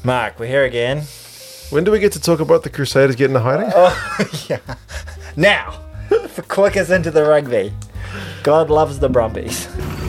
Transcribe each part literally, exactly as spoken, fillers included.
Mark, we're here again. When do we get to talk about the Crusaders getting to hiding? Oh, yeah. Now, for quick us into the rugby. God loves the Brumbies.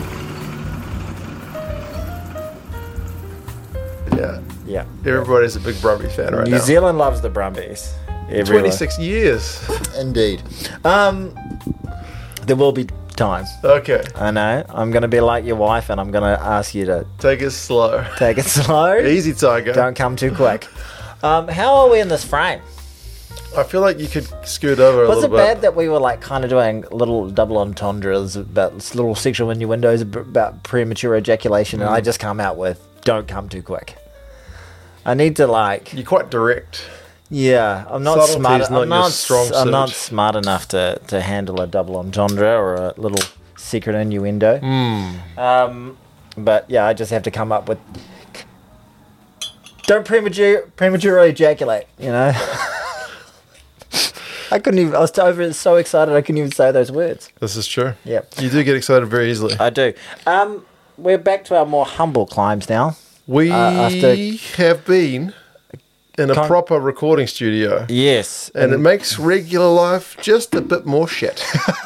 Yeah. Yeah. Everybody's a big Brumby fan right New now. Zealand loves the Brumbies. Everyone. twenty-six years. Indeed. Um, there will be time. Okay. I know. I'm going to be like your wife and I'm going to ask you to Take it slow. take it slow. Easy, Tiger. Don't come too quick. Um, how are we in this frame? I feel like you could scoot over a Was it little bad bit. that we were like kind of doing little double entendres about little sexual innuendos ab- about premature ejaculation, and I just come out with "Don't come too quick." I need to like, You're quite direct. yeah, I'm not Subtlety smart. is not I'm your not. strong I'm not suit. smart enough to to handle a double entendre or a little secret innuendo. Hmm. Um, but yeah, I just have to come up with. Don't premature prematurely ejaculate. You know. I couldn't even. I was over so excited I couldn't even say those words. This is true. Yeah, You do get excited very easily. I do. Um, we're back to our more humble climbs now. We uh, after- have been in a Con- proper recording studio. Yes, And it makes regular life just a bit more shit.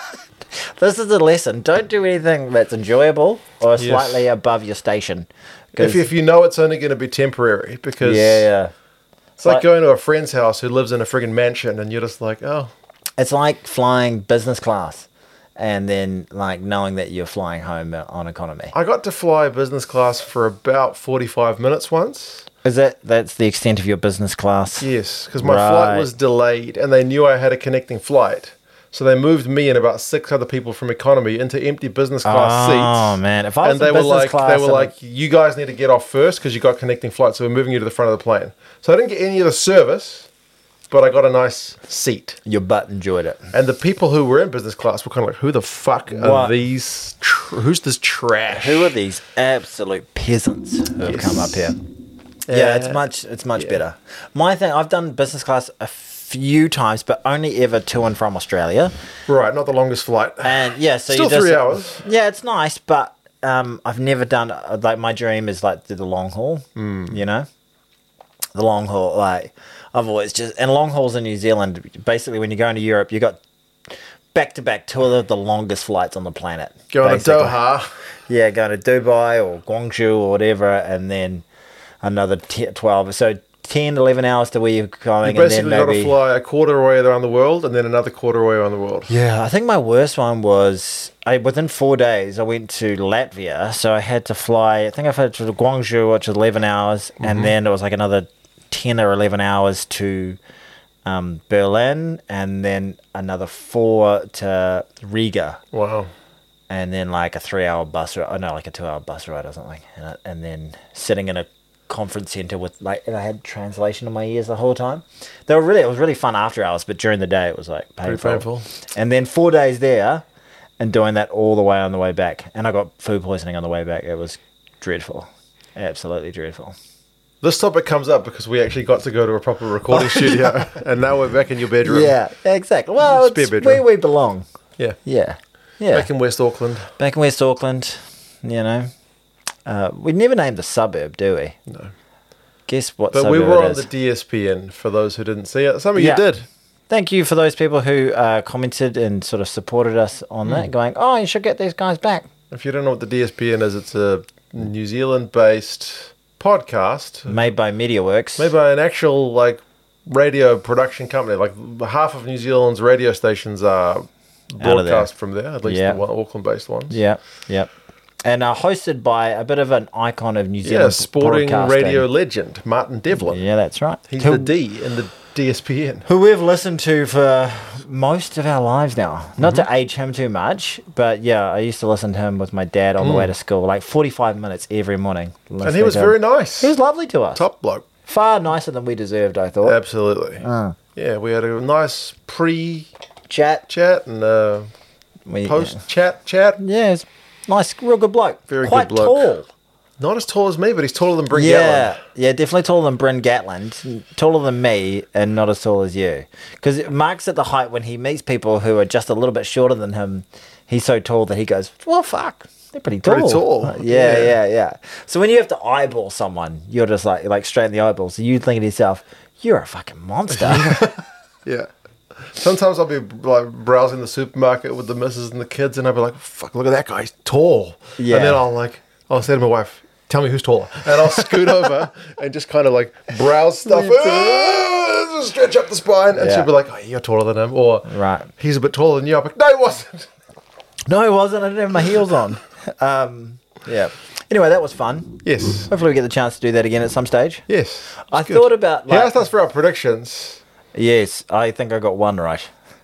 this is a lesson. Don't do anything that's enjoyable or Yes. slightly above your station. 'Cause- if, if you know it's only going to be temporary, because yeah, yeah. it's like Like- going to a friend's house who lives in a friggin' mansion and you're just like, oh, It's like flying business class, and then like knowing that you're flying home on economy. I got to fly business class for about forty-five minutes once. Is that that's the extent of your business class? Yes, because my Right. flight was delayed and they knew I had a connecting flight. So they moved me and about six other people from economy into empty business class Oh seats. man, if I was And they in were business like, class, they were and- like, you guys need to get off first because you got connecting flights. So we're moving you to the front of the plane. So I didn't get any of the service, but I got a nice seat. your butt enjoyed it. And the people who were in business class were kind of like, who the fuck are What? these? Tr- who's this trash? Who are these absolute peasants who have Yes. come up here? Yeah, it's Uh, much it's much yeah. better. My thing, I've done business class a few times, but only ever to and from Australia. Right, not the longest flight. And yeah, so Still you just, three hours. Yeah, it's nice, but um, I've never done uh, like my dream is like do the long haul. Mm. You know, the long haul. Like I've always just and long hauls in New Zealand. Basically, when you go into Europe, you got back to back two of the longest flights on the planet. Going basically. to Doha. Yeah, going to Dubai or Guangzhou or whatever, and then another t- twelve. So ten, eleven hours to where you're going. You basically and got then to maybe, fly a quarter away around the world and then another quarter away around the world. Yeah, I think my worst one was I, within four days, I went to Latvia. So I had to fly, I think I flew to Guangzhou, which was eleven hours, Mm-hmm. and then it was like another ten or eleven hours to um, Berlin, and then another four to Riga. Wow. And then like a three-hour bus ride, oh no, like a two-hour bus ride or something, and, I- and then sitting in a conference center with like, and I had translation in my ears the whole time. They were really, it was really fun after hours, but during the day it was like painful. Pretty painful. And then four days there, and doing that all the way on the way back, and I got food poisoning on the way back. It was dreadful, absolutely dreadful. This topic comes up because we actually got to go to a proper recording studio and now we're back in your bedroom. Yeah, exactly. Well, Spare it's bedroom. where we belong. Yeah. Yeah, yeah. Back in West Auckland. Back in West Auckland, you know. Uh, we never named the suburb, do we? No. Guess what But suburb we were it on is. the D S P N for those who didn't see it. Some of Yeah. you did. Thank you for those people who uh, commented and sort of supported us on Hmm. that, going, oh, you should get these guys back. If you don't know what the D S P N is, it's a New Zealand based podcast Made by MediaWorks. made by an actual like radio production company. Like half of New Zealand's radio stations are there. broadcast from there, at least Yeah. the Auckland based ones. Yeah, yeah. And uh, hosted by a bit of an icon of New Zealand Yeah, sporting broadcasting. radio legend, Martin Devlin. Yeah, that's right. He's Who- the D in the D S P N. who we've listened to for most of our lives now. Not Mm-hmm. to age him too much, but yeah, I used to listen to him with my dad on the way to school, like forty-five minutes every morning. Mm. And he listening was to him. very nice. He was lovely to us. Top bloke. Far nicer than we deserved, I thought. Absolutely. Uh. Yeah, we had a nice pre-chat Chat. and uh, We, post-chat chat. Yeah, it's nice, real good bloke. Very good Quite bloke. tall. Not as tall as me, but he's taller than Bryn Yeah, Gatland. yeah, definitely taller than Bryn Gatland, taller than me, and not as tall as you. Because Mark's at the height when he meets people who are just a little bit shorter than him. He's so tall that he goes, well, fuck. they're pretty tall. Pretty tall. Uh, yeah, Yeah. yeah, yeah. So when you have to eyeball someone, you're just like like straight in the eyeballs. So you think to yourself, you're a fucking monster. Yeah. Sometimes I'll be like browsing the supermarket with the missus and the kids, and I'll be like, "Fuck, look at that guy, he's tall." Yeah. And then I'll like, I'll say to my wife, "Tell me who's taller," and I'll scoot over and just kind of like browse stuff, ah, just stretch up the spine, and Yeah. she'll be like, "Oh, you're taller than him," or Right. "He's a bit taller than you." I'm like, "No, he wasn't." No, it wasn't. I didn't have my heels on. Um, yeah. Anyway, that was fun. Yes. Hopefully we get the chance to do that again at some stage. Yes. I It's good. thought about He like, asked us for our predictions. yes, I think I got one right.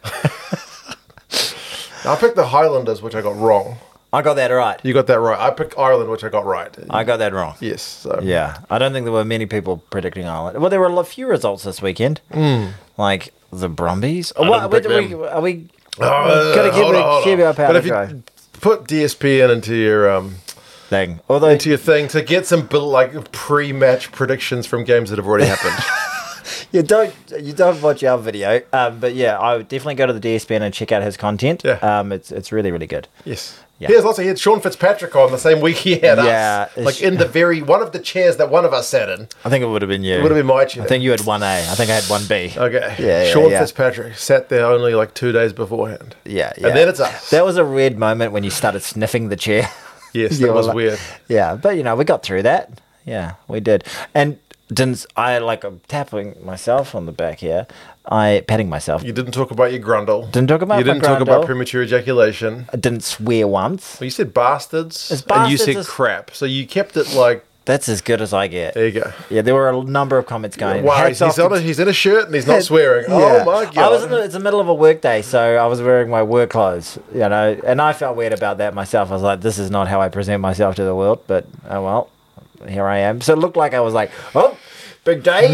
I picked the Highlanders, which I got wrong. I got that right. You got that right. I picked Ireland, which I got right. I got that wrong. Yes. So. Yeah, I don't think there were many people predicting Ireland. Well, there were a lot- few results this weekend, like the Brumbies. Oh, what, didn't pick are, we, them. are we? Uh, Gotta keep hold it- on, hold keep on. our powder But if dry. you put D S P N into your um Thing. Although into your thing to get some bil- like pre-match predictions from games that have already happened. you don't you don't watch our video, um, but yeah, I would definitely go to the D S P N and check out his content. Yeah. um, it's it's really really good. Yes. Yeah. He has lots of. He had Sean Fitzpatrick on the same week he had Yeah, us. Like it's- in the very one of the chairs that one of us sat in. I think it would have been you. It would have been my chair. I think you had one A. I think I had one B. Okay. Yeah, yeah, Sean yeah. Fitzpatrick sat there only like two days beforehand. Yeah, yeah. And then it's us. That was a weird moment when you started sniffing the chair. Yes, You that were was like- weird. Yeah, but you know, we got through that. Yeah, we did. And didn't I like I'm tapping myself on the back here? I patting myself. You didn't talk about your grundle. Didn't talk about You my didn't talk about grundle. premature ejaculation. I didn't swear once. Well, you said bastards, It's and you bastards said is- crap. So you kept it like That's as good as I get. there you go. Yeah, there were a number of comments going. Wow, "Hats he's, off on to a, he's in a shirt and he's not Head- swearing. Yeah. Oh my god! I was in the, it's the middle of a work day, so I was wearing my work clothes, you know, and I felt weird about that myself. I was like, this is not how I present myself to the world, but oh well, here I am. So it looked like I was like, oh, big day.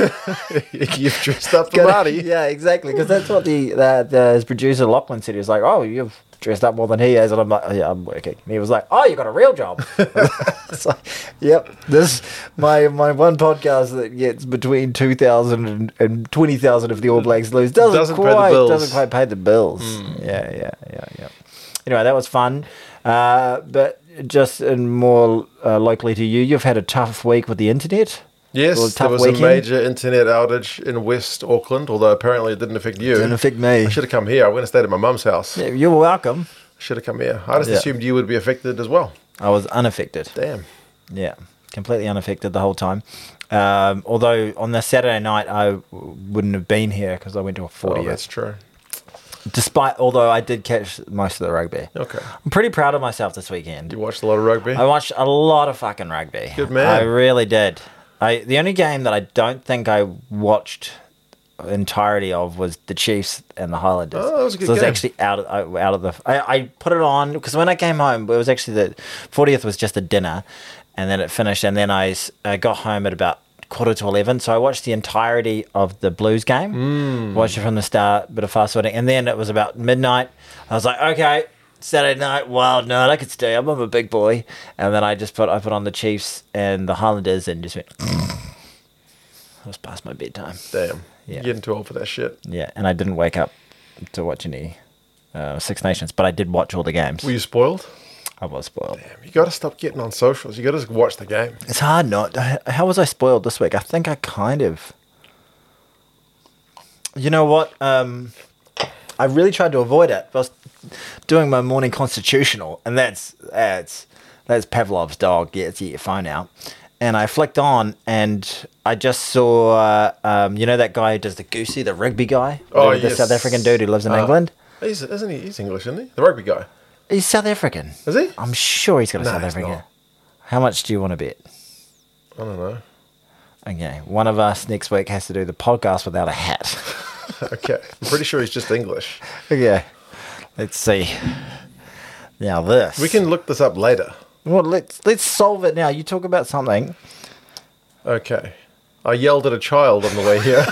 You've dressed up the Gonna- party. Yeah, exactly, because that's what the, the, the his producer Lachlan said. He was like, oh, you've dressed up more than he has, and I'm like, oh, yeah, I'm working. And he was like, oh, you got a real job. It's like, yep, this my my one podcast that gets between two thousand and, and twenty thousand if the All Blacks lose doesn't, Doesn't pay the quite bills. doesn't quite pay the bills. Yeah, yeah, yeah, yeah. Anyway, that was fun, uh, but just in more uh, locally to you, you've had a tough week with the internet. Yes, Well, there tough was weekend. a major internet outage in West Auckland, although apparently it didn't affect you. Didn't affect me. I should have come here. I went and stayed at my mum's house. Yeah, you're welcome. Should have come here. I just Yeah. assumed you would be affected as well. I was unaffected. Damn. Yeah, completely unaffected the whole time. Um, although on the Saturday night I w- wouldn't have been here because I went to a Oh, fortieth. that's true. Despite, although I did catch most of the rugby. Okay. I'm pretty proud of myself this weekend. You watched a lot of rugby? I watched a lot of fucking rugby. Good man. I really did. I the only game that I don't think I watched entirety of was the Chiefs and the Highlanders. Oh, that was a good So it was game. actually out of out of the. I, I put it on because when I came home, it was actually the fortieth was just a dinner, and then it finished, and then I s- uh, got home at about quarter to eleven. So I watched the entirety of the Blues game. Mm. Watched it from the start, bit of fast forwarding, and then it was about midnight. I was like, okay. Saturday night, wild night. I could stay up. I'm a big boy, and then I just put I put on the Chiefs and the Highlanders, and just went. It was past my bedtime. Damn. Yeah. You're getting too old for that shit. Yeah, and I didn't wake up to watch any uh, Six Nations, but I did watch all the games. Were you spoiled? I was spoiled. Damn, you got to stop getting on socials. You got to just watch the game. It's hard not. How was I spoiled this week? I think I kind of. You know what? Um, I really tried to avoid it. I was doing my morning constitutional, and that's that's that's Pavlov's dog. Yeah, it's get your phone out. And I flicked on, and I just saw, uh, um, you know, that guy who does the Goosey, the rugby guy, Oh, the yes. South African dude who lives in Uh, England. He's, isn't he? He's English, isn't he? The rugby guy. He's South African. Is he? I'm sure he's got a No, South he's African. not. How much do you want to bet? I don't know. Okay, one of us next week has to do the podcast without a hat. Okay. I'm pretty sure he's just English. Okay, let's see. Now this. We can look this up later. Well, let's let's solve it now. You talk about something. Okay. I yelled at a child on the way here.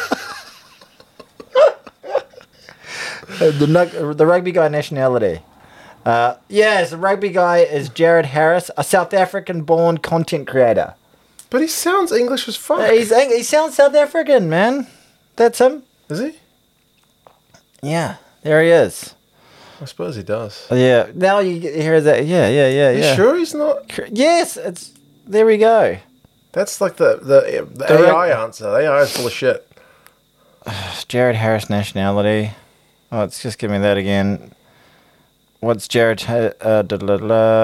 Uh, the nug- the rugby guy nationality. Uh, yes, the rugby guy is Jared Harris, a South African-born content creator. But he sounds English as fuck. Uh, he's he sounds South African, man. That's him. Is he? Yeah, there he is. I suppose he does. Yeah. Now you get- hear that. Yeah, yeah, yeah, Are you yeah. sure he's not? Yes, it's there we go. That's like the, the, the Direct- A I answer. The A I is full of shit. Jared Harris nationality. Oh, it's just give me that again. What's Jared? Ha- Uh, da, da, da,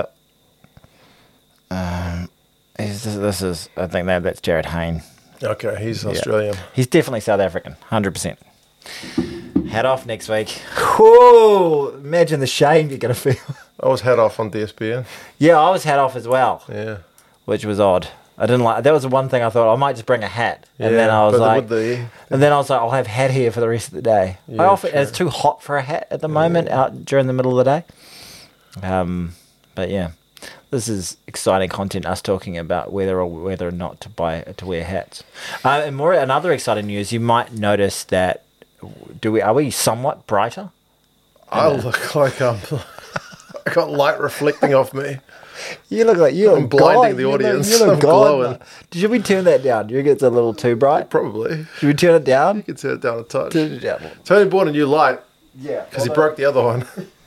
um, is this, this is. I think that that's Jared Hayne. Okay, he's Australian. He's definitely South African, hundred percent. Hat off next week. Whoa! Imagine the shame you're gonna feel. I was head off on D S B N. Yeah, I was hat off as well, Yeah. which was odd. I didn't like. That was the one thing I thought I might just bring a hat, and Yeah, then I was but like, with the- and then I was like, I'll have hat here for the rest of the day. I Yeah, often true. it's too hot for a hat at the moment out during the middle of the day. Um, but yeah, this is exciting content. Us talking about whether or whether or not to buy to wear hats. Uh, and more another exciting news. You might notice that do we are we somewhat brighter? I look like I'm. I got light reflecting off me. You look like you. I'm look blinding God. the You look- audience. You look, I'm God. glowing. Should we turn that down? Do you think it's a little too bright? Probably. Should we turn it down? You can turn it down a touch. Turn it down. Tony bought a new light Yeah. because he broke the other one.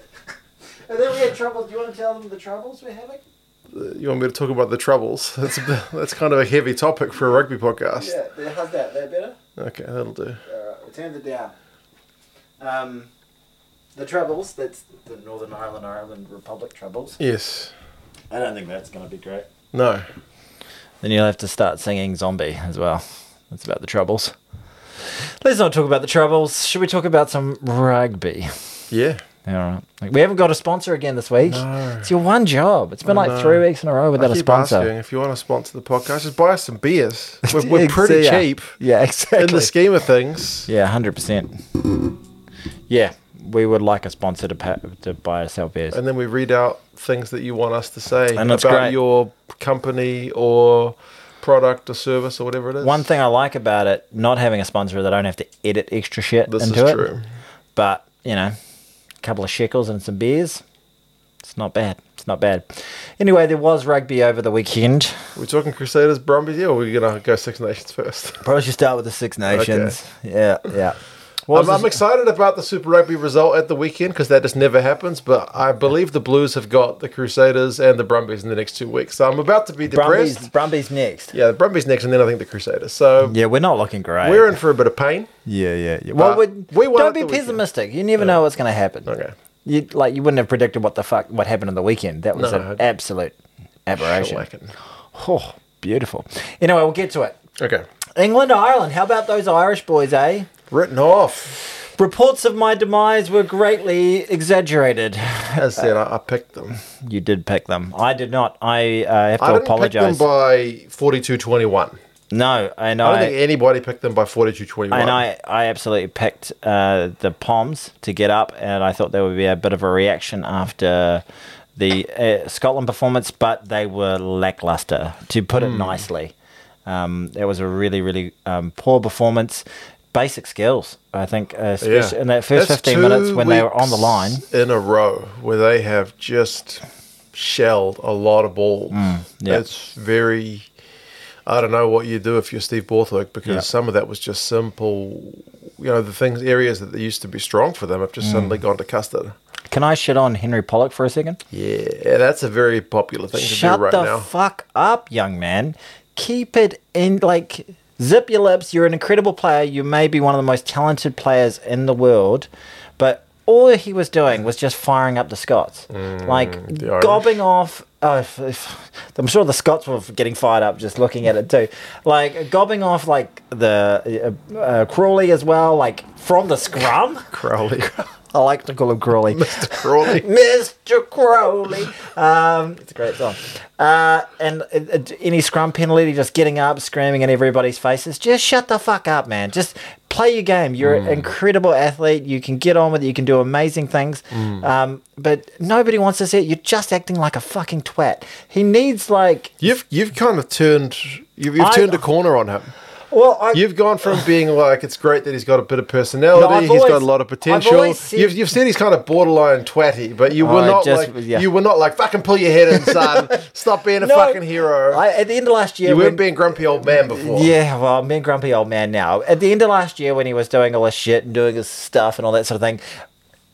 And then we had troubles. Do you want to tell them the troubles we're having? You want me to talk about the troubles? That's a bit, that's kind of a heavy topic for a rugby podcast. Yeah. How's that? That better? Okay, that'll do. Alright, we turned it down. Um, the troubles. That's the Northern Ireland Ireland Republic troubles. Yes. I don't think that's going to be great. No. Then you'll have to start singing Zombie as well. That's about the troubles. Let's not talk about the troubles. Should we talk about some rugby? Yeah. All right. Like, we haven't got a sponsor again this week. No. It's your one job. It's been I like know. three weeks in a row without I a keep sponsor. asking if you want to sponsor the podcast, just buy us some beers. We're, we're pretty Yeah. cheap Yeah, exactly. in the scheme of things. Yeah, one hundred percent. Yeah, we would like a sponsor to pa- to buy us our beers. And then we read out things that you want us to say And that's about great. your company or product or service or whatever it is. One thing I like about it, not having a sponsor, is I don't have to edit extra shit This into is it. true. But, you know, a couple of shekels and some beers, it's not bad. It's not bad. Anyway, there was rugby over the weekend. We're talking Crusaders, Brumbies, yeah, or we're going to go Six Nations first? Probably should start with the Six Nations. Yeah, yeah. What I'm, was I'm this- excited about the Super Rugby result at the weekend because that just never happens. But I believe the Blues have got the Crusaders and the Brumbies in the next two weeks. So I'm about to be depressed. Brumbies, Brumbies next. Yeah, the Brumbies next, and then I think the Crusaders. So Yeah, we're not looking great. we're in for a bit of pain. Yeah, yeah, yeah. Well, But we, we won don't at be the weekend. pessimistic. You never know what's going to happen. Okay. You like you wouldn't have predicted what the fuck what happened on the weekend. That was No, an I- absolute aberration. Shellacking. Oh, beautiful. Anyway, we'll get to it. Okay. England, Ireland. How about those Irish boys, eh? Written off. Reports of my demise were greatly exaggerated. As I said, I, I picked them. You did pick them. I did not. I uh, have to I didn't apologize. pick them by forty-two twenty-one. no, and I don't I, think anybody picked them by forty-two twenty-one. and I, I absolutely picked uh, the Poms to get up, and I thought there would be a bit of a reaction after the uh, Scotland performance, but they were lackluster, to put Hmm. it nicely. Um, it was a really, really um, poor performance. Basic skills, I think, uh, especially in that first That's fifteen two minutes when they were on the weeks line. in a row where they have just shelled a lot of balls. Mm, yeah. It's very. I don't know what you do if you're Steve Borthwick because Yeah. some of that was just simple. You know, the things, areas that they used to be strong for them have just suddenly Mm. gone to custard. Can I shit on Henry Pollock for a second? Yeah, that's a very popular thing to Shut do right the now. fuck up, young man. Keep it in, like, zip your lips. You're an incredible player. You may be one of the most talented players in the world, but all he was doing was just firing up the Scots, like Mm, the Irish. gobbing off. Oh, if, if, I'm sure the Scots were getting fired up just looking at it too, like gobbing off like the uh, uh, Crawley as well, like from the scrum. Crowley. I like to call him Crawley. Mister Crawley. Mister Crowley. Um, it's a great song. Uh, and uh, uh, any scrum penalty, just getting up, screaming in everybody's faces. Just shut the fuck up, man. Just play your game. You're an incredible athlete. You can get on with it. You can do amazing things. Um, but nobody wants to see it. You're just acting like a fucking twat. He needs like... You've you've kind of turned you've, you've I- turned a corner on him. Well, I, You've gone from being like it's great that he's got a bit of personality, No, I've he's always- got a lot of I've potential. always said- you've, you've said he's kind of borderline twatty, but you were I not just- like yeah. you were not like fucking pull your head in, son. Stop being a No, fucking hero. I, at the end of last year... you when- weren't being grumpy old man before. Yeah, well, I'm being grumpy old man now. At the end of last year, when he was doing all this shit and doing his stuff and all that sort of thing,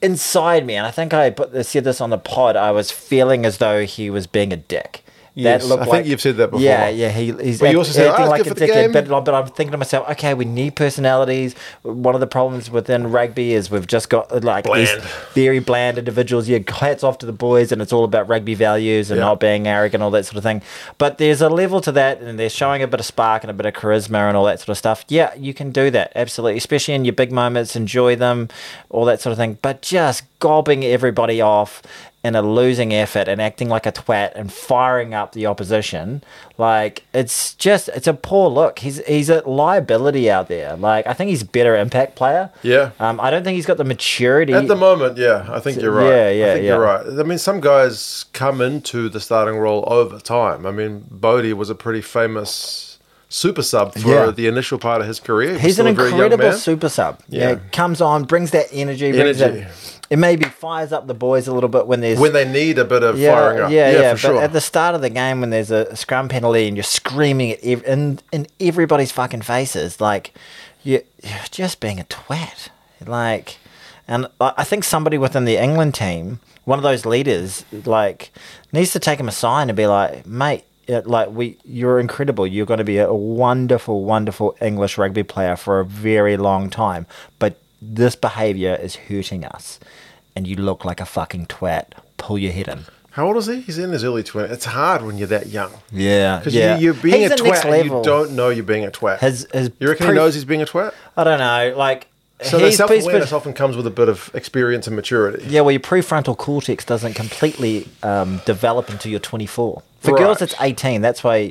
inside me, and I think I put, said this on the pod, I was feeling as though he was being a dick. Yes, I think you've said that before. Yeah, yeah. He, he's But act, you also said, acting "Oh, it's like good a for the dickhead." game. But, but I'm thinking to myself, okay, we need personalities. One of the problems within rugby is we've just got like these Bland. very bland individuals. Yeah, hats off to the boys, and it's all about rugby values and Yeah. not being arrogant, all that sort of thing. But there's a level to that, and they're showing a bit of spark and a bit of charisma and all that sort of stuff. Yeah, you can do that, absolutely, especially in your big moments. Enjoy them, all that sort of thing. But just gobbing everybody off in a losing effort and acting like a twat and firing up the opposition, like it's just it's a poor look. He's he's a liability out there. Like I think he's a better impact player. Yeah. Um, I don't think he's got the maturity. At the moment, yeah, I think you're right. Yeah, yeah, I think yeah. you're right. I mean, some guys come into the starting role over time. I mean, Bodie was a pretty famous super sub for Yeah. the initial part of his career. He was He's still an a very young incredible man. super sub. Yeah. Yeah, comes on, brings that energy. Brings Energy. That, it maybe fires up the boys a little bit when there's When they need a bit of yeah, firing up. Yeah, Yeah, yeah. for but sure. at the start of the game, when there's a scrum penalty and you're screaming at ev- in in everybody's fucking faces, like you, you're just being a twat. Like, and I I think somebody within the England team, one of those leaders, like needs to take him aside and be like, mate. Yeah, like we, you're incredible. You're going to be a wonderful, wonderful English rugby player for a very long time. But this behaviour is hurting us, and you look like a fucking twat. Pull your head in. How old is he? He's in his early twenties. It's hard when you're that young. Yeah, Because yeah. you, you're being He's a the next twat and you level. don't know you're being a twat. His, his you reckon pre- he knows he's being a twat? I don't know. Like So the he's, he's self-awareness been- often comes with a bit of experience and maturity. yeah. Well, your prefrontal cortex doesn't completely um, develop until you're twenty-four. For Right. girls, it's eighteen. That's why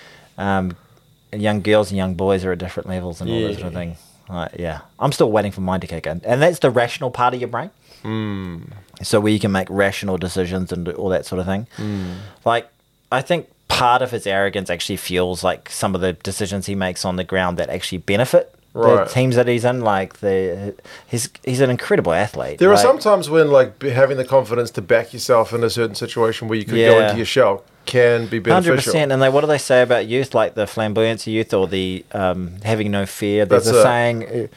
um, young girls and young boys are at different levels and all that sort of Yeah. thing. Like, yeah, I'm still waiting for mine to kick in, and that's the rational part of your brain. Hmm. So where you can make rational decisions and do all that sort of thing. Like, I think part of his arrogance actually fuels like some of the decisions he makes on the ground that actually benefit Right. the teams that he's in. Like the he's he's an incredible athlete. There are Like, some times when like be- having the confidence to back yourself in a certain situation where you could go Yeah. into your shell can be one hundred beneficial. percent. And they, what do they say about youth? Like the flamboyancy youth or the um, having no fear. There's That's a it. saying,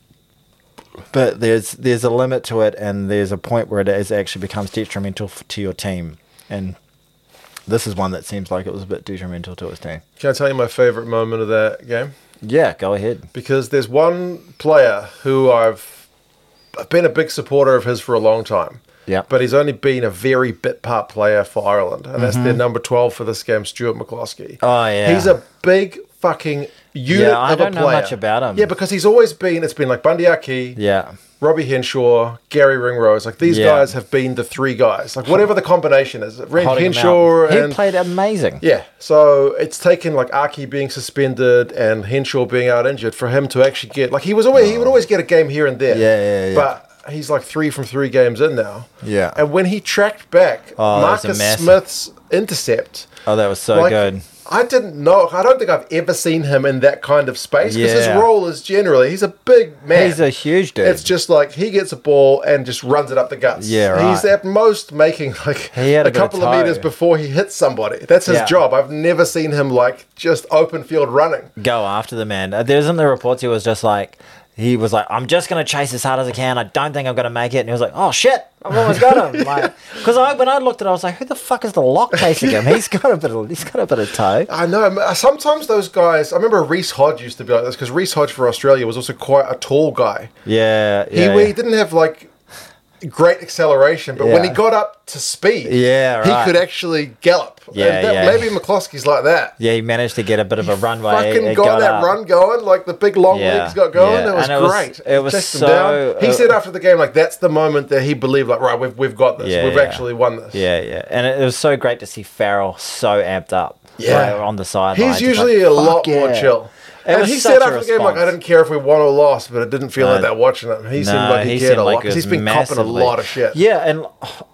uh, but there's there's a limit to it, and there's a point where it is actually becomes detrimental f- to your team. And this is one that seems like it was a bit detrimental to his team. Can I tell you my favourite moment of that game? Yeah, go ahead. Because there's one player who I've I've been a big supporter of his for a long time. Yeah. But he's only been a very bit part player for Ireland, and that's their number twelve for this game, Stuart McCloskey. Mm-hmm. Oh, yeah. He's a big fucking unit Yeah, I of a don't know player. much about him. Yeah, because he's always been. It's been like Bundy Aki, Yeah. Robbie Henshaw, Gary Ringrose. Like these Yeah. guys have been the three guys. Like whatever the combination is, Ren- Holding him Henshaw out. He and played amazing. yeah. So it's taken like Aki being suspended and Henshaw being out injured for him to actually get like he was always he would always get a game here and there. Yeah, yeah, yeah. But he's like three from three games in now. Yeah. And when he tracked back Oh, that was a Marcus mess. Smith's intercept, Oh, that was so like, good. I didn't know. I don't think I've ever seen him in that kind of space because his Yeah. role is generally he's a big man. He's a huge dude. It's just like he gets a ball and just runs it up the guts. Yeah, right. He's at most making like He had a a bit of couple of, toe. meters before he hits somebody. That's his Yeah. job. I've never seen him like just open field running. Go after the man. Uh, There's in the reports he was just like, he was like, I'm just going to chase as hard as I can. I don't think I'm going to make it. And he was like, oh shit, I've almost got him. Like, because I, when I looked at it, I was like, who the fuck is the lock chasing him? He's got a bit of, he's got a bit of toe. I know. Sometimes those guys. I remember Reese Hodge used to be like this because Reese Hodge for Australia was also quite a tall guy. Yeah, He yeah. he didn't have like great acceleration, but when Yeah. he got up to speed, Yeah, he right. could actually gallop. Yeah, And that, yeah. Maybe McCloskey's like that. Yeah, he managed to get a bit of a runway. Fucking It got, that up. run going, like the big long Yeah, legs got going. yeah. It was And it was- great. it was Chased him so, down. He uh, said after the game, like that's the moment that he believed, like right, we've we've got this. Yeah, we've yeah. actually won this. Yeah, yeah. And it, it was so great to see Farrell so amped up. Yeah. like, on the sideline. He's Just usually like, a lot "Fuck more yeah." chill. It And was he such said a after the game, like, response. I didn't care if we won or lost, but it didn't feel No. like that watching him. He seemed No, like he, he cared seemed a like lot it because was he's been copping a massively- lot of shit. Yeah, and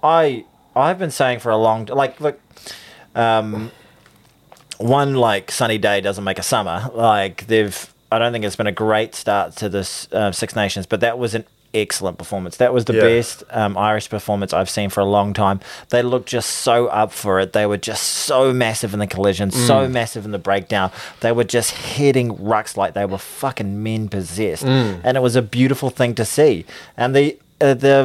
I I've been saying for a long like look, um, one like sunny day doesn't make a summer. Like they've, I don't think it's been a great start to this uh, Six Nations, but that was an excellent performance. That was the Yeah. best um, Irish performance I've seen for a long time. They looked just so up for it. They were just so massive in the collision, Mm. so massive in the breakdown. They were just hitting rucks like they were fucking men possessed, Mm. and it was a beautiful thing to see. And the uh, the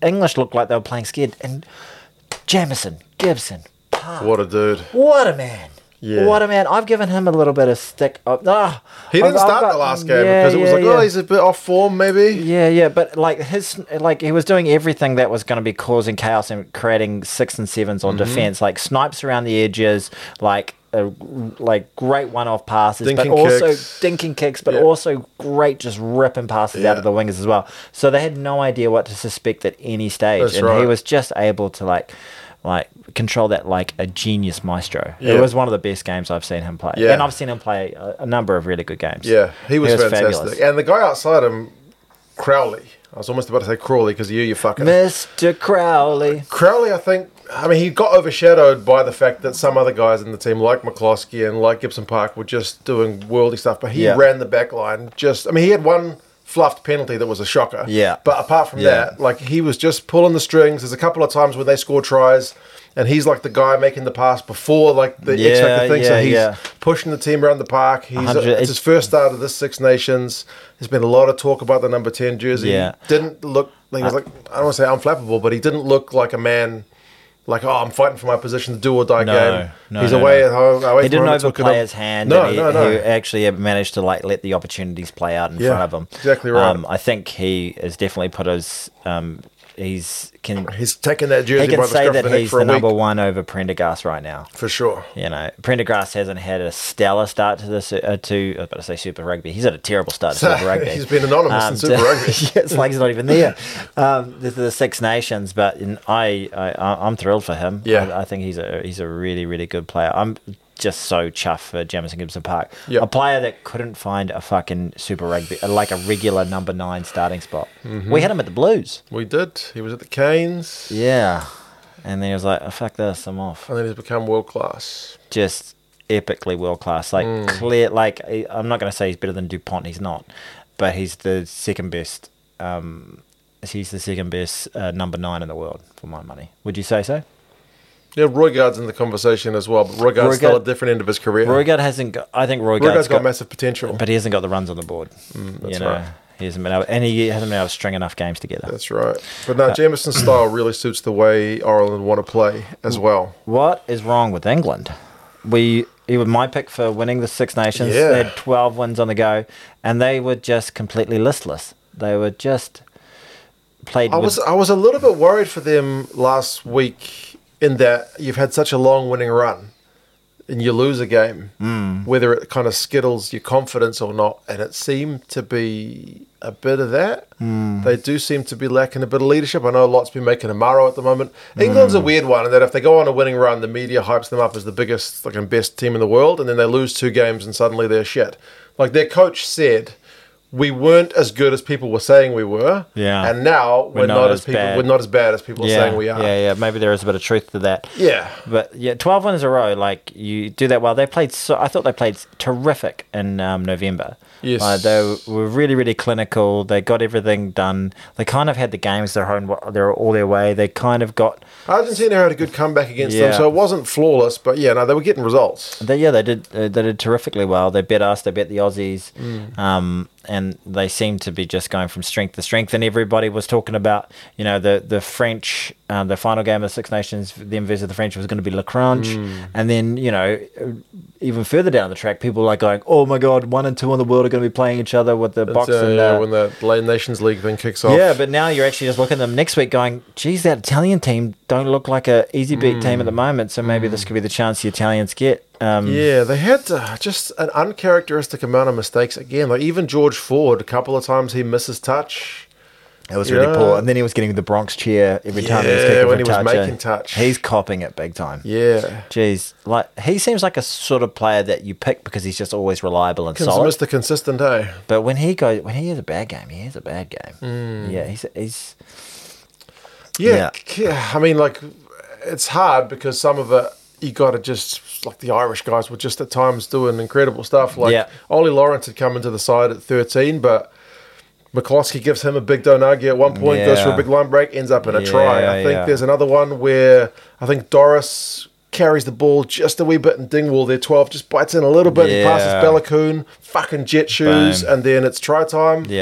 English looked like they were playing scared. And Jamison, Gibson, Park. What a dude. What a man. Yeah. What a man. I've given him a little bit of stick. Oh, oh, He didn't I've- I've start got- the last game yeah, because it was yeah, like, yeah. oh, he's a bit off form, maybe. Yeah, yeah, but like his, like he was doing everything that was going to be causing chaos and creating six and sevens on Mm-hmm. defense, like snipes around the edges, like uh, like great one-off passes, Dinking but also kicks. dinking kicks, but Yeah. also great just ripping passes out Yeah. of the wingers as well. So they had no idea what to suspect at any stage, That's and he right. was just able to like. Like control that like a genius maestro. Yeah. It was one of the best games I've seen him play, Yeah. and I've seen him play a, a number of really good games. Yeah, he was, fantastic. fabulous. And the guy outside him, Crowley. I was almost about to say Crawley because of you, you fucker. Mister Crowley. Crowley, I think, I mean, he got overshadowed by the fact that some other guys in the team, like McCloskey and like Gibson Park, were just doing worldy stuff. But he Yeah. ran the back line just, I mean, he had one fluffed penalty that was a shocker. Yeah. But apart from Yeah. that, like, he was just pulling the strings. There's a couple of times where they score tries, and he's like the guy making the pass before, like, the X Yeah, Factor thing. so yeah, he's yeah. pushing the team around the park. He's one hundred It's his first start of this Six Nations. There's been a lot of talk about the number ten jersey. Yeah. Didn't look, like, he was like, I don't want to say unflappable, but he didn't look like a man... Like, oh, I'm fighting for my position, do or die No, game. no, He's no, away no. at home. Away He from didn't home, took it overplay up. his hand. No, and he, no, no. he actually managed to like let the opportunities play out in Yeah, front of him. exactly right. Um, I think he has definitely put his. Um, he's can He's taking that jersey he can by the say scruff that of the neck he's for the a week. number one over Prendergast right now. For sure. You know, Prendergast hasn't had a stellar start to this uh, to I was about to say Super Rugby. He's had a terrible start to Super Rugby. He's been anonymous in Super to- Rugby. yeah, it's like he's not even there. Um, the, the Six Nations, but in, I, I I'm thrilled for him. Yeah. I, I think he's a he's a really really good player. I'm just so chuffed for Jamison Gibson Park, Yep. a player that couldn't find a fucking Super Rugby uh, like a regular number nine starting spot. Mm-hmm. We had him at the Blues. We did. He was at the Canes, Yeah, and then he was like, oh, "Fuck this, I'm off." and then he's become world class. Just epically world class. Like Mm. clear. Like I- I'm not going to say he's better than Dupont. He's not, but he's the second best. Um, he's the second best uh, number nine in the world for my money. Would you say so? Yeah, Roygaard's in the conversation as well, but Roygaard's still Roygaard- at a different end of his career. Roygaard hasn't got. I think Roygaard's, Roygaard's got, got, massive potential. but he hasn't got the runs on the board. that's you know, right. he hasn't been able, and he hasn't been able to string enough games together. That's right. But Uh, no, Jamison's style really suits the way Ireland want to play as well. What is wrong with England? We he was my pick for winning the Six Nations. Yeah. They had twelve wins on the go, and they were just completely listless. They were just played. I with, was I was a little bit worried for them last week in that you've had such a long winning run and you lose a game, Hmm. whether it kind of skittles your confidence or not, and it seemed to be a bit of that. Hmm. They do seem to be lacking a bit of leadership. I know a lot's been making Amaro at the moment. England's Hmm. a weird one in that if they go on a winning run, the media hypes them up as the biggest, like, and best team in the world, and then they lose two games and suddenly they're shit. Like their coach said, we weren't as good as people were saying we were. Yeah. And now we're, not not, as as people bad. we're not as bad as people yeah, are saying we are. Yeah, yeah. Maybe there is a bit of truth to that. Yeah. But yeah, twelve wins in a row. Like you do that well. They played. So I thought they played terrific in um, November. Yes. Uh, they were really, really clinical. They got everything done. They kind of had the games their own. They're all their way. They kind of got. Argentina had a good comeback against Yeah. them, so it wasn't flawless, but yeah, no, they were getting results. They, yeah, they did. Uh, they did terrifically well. They bet us. They bet the Aussies. Mm. Um, and they seemed to be just going from strength to strength. And everybody was talking about, you know, the the French, um, the final game of the Six Nations, them versus the French was going to be Le Crunch. Mm. And then, you know, even further down the track, people were like going, oh my God, one and two in the world are going to be playing each other with the It's, box uh, and yeah, the, when the Late Nations League thing kicks off. yeah, but now you're actually just looking at them next week going, geez, that Italian team don't look like a easy beat team at the moment. So maybe this could be the chance the Italians get. Um, Yeah, they had uh, just an uncharacteristic amount of mistakes again. Like even George Ford, a couple of times he misses touch. It was really Yeah. poor. And then he was getting the Bronx cheer every time he was Yeah, kicking when for he was touch. making and touch. He's copping it big time. Yeah. Jeez. Like, he seems like a sort of player that you pick because he's just always reliable and Cons- solid. Mister Consistent, eh? But when he goes, when he has a bad game, he has a bad game. Mm. Yeah, he's... he's Yeah, yeah. I mean, like, it's hard because some of it, you got to just, like the Irish guys were just at times doing incredible stuff. Like, Yeah. Ollie Lawrence had come into the side at thirteen, but McCloskey gives him a big Donagi at one point, goes for Yeah. a big line break, ends up in a Yeah, try. I think yeah. there's another one where I think Doris carries the ball just a wee bit and Dingwall, their twelve, just bites in a little bit and passes Yeah. Balakoon, fucking jet shoes, Boom. and then it's try time. yeah.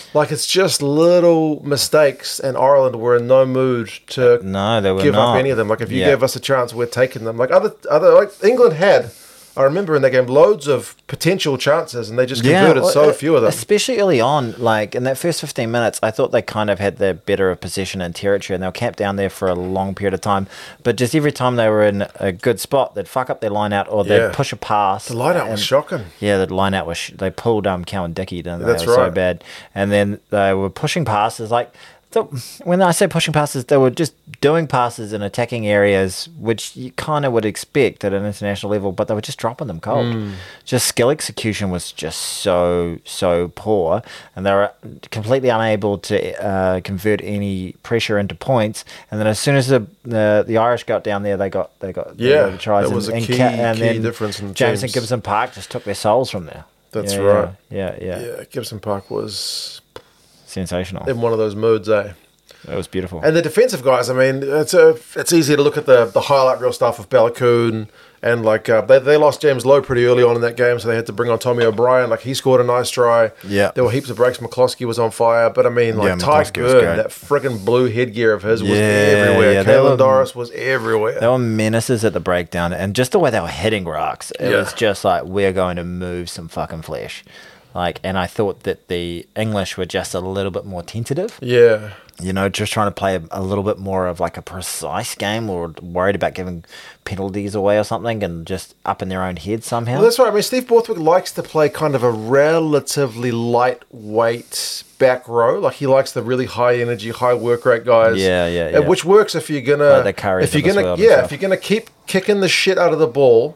Like, it's just little mistakes, and Ireland were in no mood to No, they were give not. up any of them. Like, if you Yeah. gave us a chance, we're taking them. Like, other, other, like, England had, I remember in that game, loads of potential chances, and they just converted well, so uh, few of them. Especially early on, like in that first fifteen minutes, I thought they kind of had the better of possession and territory, and they were camped down there for a long period of time. But just every time they were in a good spot, they'd fuck up their line out or they'd Yeah. push a pass. The line out was and- shocking. Yeah, the line out was sh- they pulled um Cowan Dickey, didn't they? That's It was so right. bad. And then they were pushing passes like. So when I say pushing passes, they were just doing passes in attacking areas, which you kind of would expect at an international level, but they were just dropping them cold. Hmm. Just skill execution was just so, so poor, and they were completely unable to uh, convert any pressure into points. And then as soon as the the, the Irish got down there, they got they got they Yeah, got the tries. that was and, a and key- Ca- and key then difference in Jameson teams. Gibson Park just took their souls from there. That's Yeah, right. Yeah, yeah, yeah. Yeah, Gibson Park was Sensational. in one of those moods, eh? It was beautiful. And the defensive guys, I mean, it's a, it's easy to look at the, the highlight reel stuff of Balakoon, and like uh, they, they lost James Lowe pretty early on in that game, so they had to bring on Tommy O'Brien. Like, he scored a nice try. Yeah. There were heaps of breaks. McCloskey was on fire, but I mean, like Yeah, Ty McCloskey was Byrne, great. that friggin' blue headgear of his was Yeah, everywhere. yeah, they Caelan were- Doris was everywhere. They were menaces at the breakdown, and just the way they were hitting rocks, it Yeah. was just like, we're going to move some fucking flesh. Like, and I thought that the English were just a little bit more tentative, yeah. you know, just trying to play a, a little bit more of like a precise game, or worried about giving penalties away or something, and just up in their own head somehow. Well, that's right. I mean, Steve Borthwick likes to play kind of a relatively lightweight back row. Like, he likes the really high energy, high work rate guys. Yeah, yeah, Uh, yeah. Which works if you're gonna, Like the Currys if you're of this gonna, world yeah, and if you're gonna keep kicking the shit out of the ball.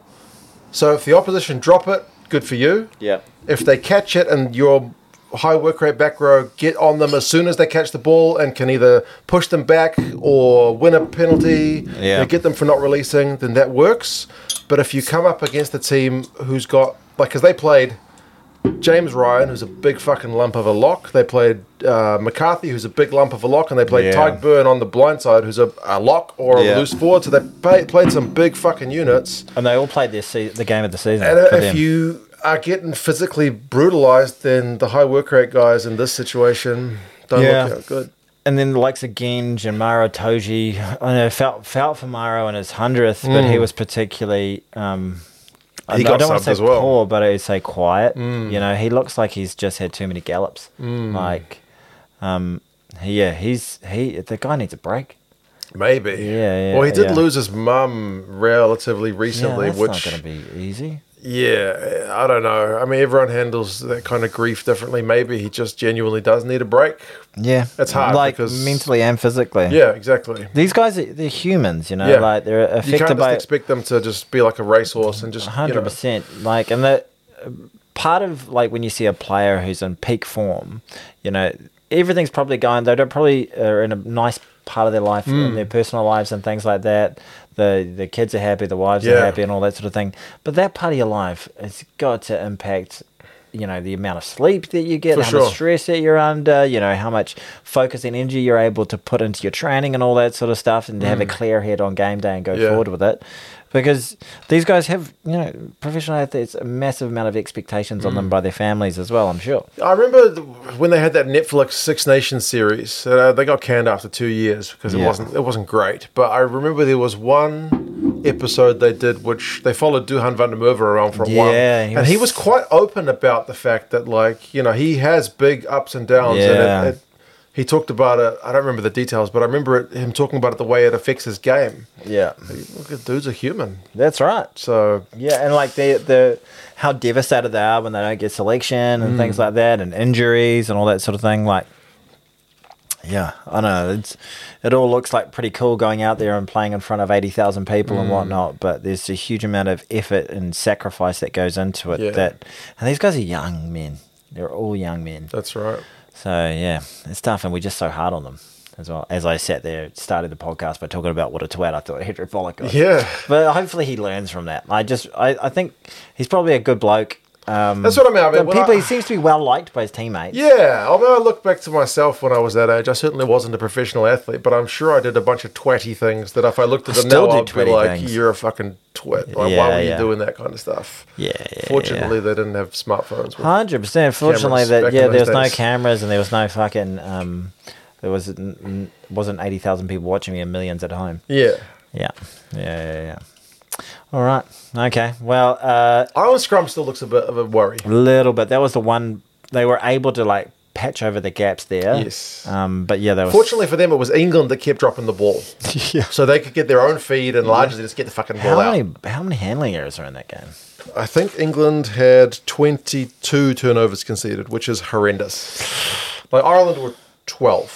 So if the opposition drop it, good for you. Yeah. If they catch it and your high work rate back row get on them as soon as they catch the ball and can either push them back or win a penalty, Yeah. and get them for not releasing, then that works. But if you come up against a team who's got, like, because they played James Ryan, who's a big fucking lump of a lock. They played uh, McCarthy, who's a big lump of a lock, and they played Yeah. Tyke Byrne on the blind side, who's a, a lock or a Yeah. loose forward. So they pay, played some big fucking units. And they all played their se- the game of the season. And uh, for if them. you are getting physically brutalized, then the high work rate guys in this situation don't Yeah. look out good. And then the likes of Genge and Maro Toji, I know felt felt for Maro in his hundredth, but he was particularly. Um, I, He I got don't want subbed to as say well. poor, but I'd say quiet. You know, he looks like he's just had too many gallops. Like, um, he, yeah, he's he. The guy needs a break. Maybe. Yeah, yeah, Well, he did yeah. lose his mum relatively recently, yeah, that's which not going to be easy. yeah, I don't know. I mean, everyone handles that kind of grief differently. Maybe he just genuinely does need a break. Yeah, It's hard like because- mentally and physically. Yeah, exactly. These guys, are, they're humans. You know, Yeah. like they're You affected can't just by expect them to just be like a racehorse and just you hundred know, percent. Like, and that uh, part of like when you see a player who's in peak form, you know, everything's probably going. They don't probably are in a nice part of their life, Hmm. in their personal lives and things like that. The the kids are happy, the wives Yeah. are happy, and all that sort of thing. But that part of your life has got to impact, you know, the amount of sleep that you get, For how sure. much stress that you're under, you know, how much focus and energy you're able to put into your training and all that sort of stuff, and to have a clear head on game day and go Hmm. Yeah. forward with it. Because these guys have, you know, professional athletes, a massive amount of expectations Hmm. on them by their families as well, I'm sure. I remember th- when they had that Netflix Six Nations series. Uh, they got canned after two years because it Yeah. wasn't it wasn't great. But I remember there was one episode they did which they followed Duhan van der Merwe around for a while, Yeah, he and he was- was quite open about the fact that, like, you know, he has big ups and downs. Yeah. And it, it, he talked about it. I don't remember the details, but I remember it, him talking about it the way it affects his game. Yeah. Look, at dude's a human. That's right. So Yeah, and like the the how devastated they are when they don't get selection and things like that, and injuries and all that sort of thing. Like, yeah, I don't know. It's it all looks like pretty cool going out there and playing in front of eighty thousand people and whatnot, but there's a huge amount of effort and sacrifice that goes into it. Yeah. That and these guys are young men. They're all young men. that's right. So yeah, it's tough, and we're just so hard on them as well. As I sat there, started the podcast by talking about what a twat I thought Hedrick Pollock was. Yeah. But hopefully he learns from that. I just, I, I think he's probably a good bloke. Um, That's what I mean. I mean the when people, I- he seems to be well liked by his teammates. Yeah, although I look back to myself when I was that age, I certainly wasn't a professional athlete, but I'm sure I did a bunch of twatty things that if I looked at them still now, do I'd be twatty like, things. you're a fucking twit. Like, Yeah, why were you yeah. doing that kind of stuff? Yeah, yeah, Fortunately, they didn't have smartphones. With, Hundred percent. Fortunately, cameras that back yeah, in there was those no days. cameras and there was no fucking. Um, there was n- n- wasn't eighty thousand people watching me and millions at home. yeah. Yeah, yeah, yeah, yeah. All right. Okay. Well, uh, Ireland scrum still looks a bit of a worry. a little bit. That was the one they were able to like patch over the gaps there. Yes. Um. But yeah, that was. Fortunately for them, it was England that kept dropping the ball. yeah. So they could get their own feed and largely just get the fucking ball How out. many how many handling errors are in that game? I think England had twenty-two turnovers conceded, which is horrendous. Like Ireland were twelve,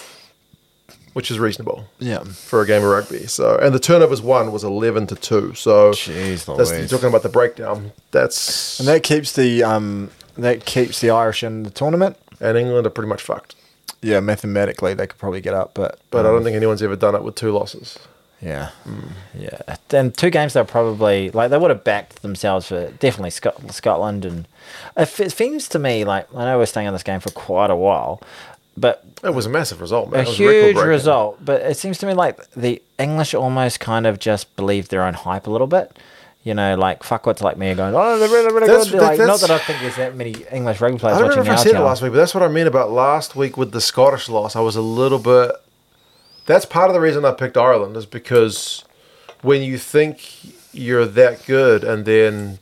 which is reasonable Yeah. for a game of rugby. So, and the turnovers won was eleven to two. So, Jeez that's, you're Louise. talking about the breakdown. That's And that keeps the um that keeps the Irish in the tournament. and England are pretty much fucked. Yeah, mathematically they could probably get up, but But I don't think anyone's ever done it with two losses. yeah, yeah. And two games they're probably like they would have backed themselves for definitely Scot- Scotland, and it fe- seems to me like I know we're staying on this game for quite a while, but It was a massive result, man. a It was huge record-breaking. result. But it seems to me like the English almost kind of just believe their own hype a little bit. You know, like fuckwits like me are going, oh, they're really, really That's- good. They're like, that's- not that I think there's that many English rugby players I don't watching remember if I our said it channel. last week, but that's what I mean about last week with the Scottish loss. I was a little bit. That's part of the reason I picked Ireland is because when you think you're that good and then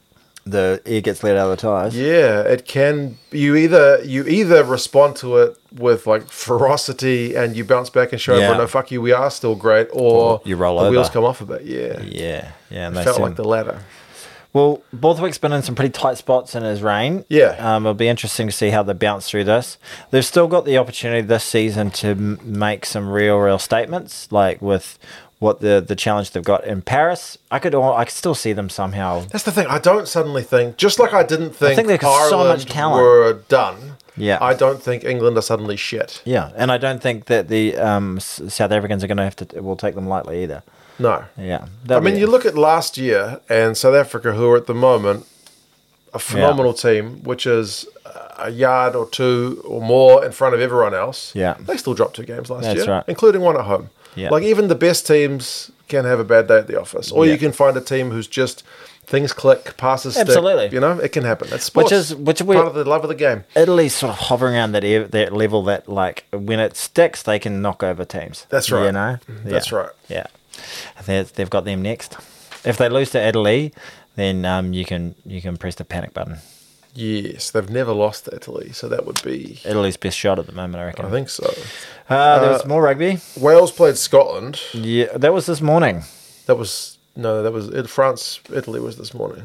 The air gets let out of the tires. yeah, it can you either you either respond to it with like ferocity and you bounce back and show Yeah. everyone, no, fuck you, we are still great, or You roll the wheels over. come off a bit. Yeah, Yeah, yeah. And it they felt seem- like the latter. Well, Borthwick's been in some pretty tight spots in his reign. Yeah. Um, it'll be interesting to see how they bounce through this. They've still got the opportunity this season to m- make some real, real statements, like with what the the challenge they've got in Paris. I could al- I could still see them somehow. That's the thing. I don't suddenly think, just like I didn't think, think they've got so Ireland much talent. were done. Yeah. I don't think England are suddenly shit. Yeah, and I don't think that the um, S- South Africans are going to have to. Will take them lightly either. No. Yeah. I They'll mean, be- you look at last year and South Africa, who are at the moment a phenomenal team, which is a yard or two or more in front of everyone else. Yeah. They still dropped two games last That's year, right. including one at home. Yeah. Like, even the best teams can have a bad day at the office. Or Yeah. you can find a team who's just things click, passes stick. Absolutely. You know, it can happen. That's sports. Which is- which we- part of the love of the game. Italy's sort of hovering around that ev- that level that like when it sticks they can knock over teams. That's right. You know. That's Yeah. right. Yeah, they they've got them next. If they lose to Italy, then um, you can you can press the panic button. Yes, they've never lost to Italy, so that would be, Italy's best shot at the moment, I reckon. I think so. Uh, there was more rugby. Wales played Scotland. Yeah, that was this morning. That was, no, that was, it, France, Italy was this morning.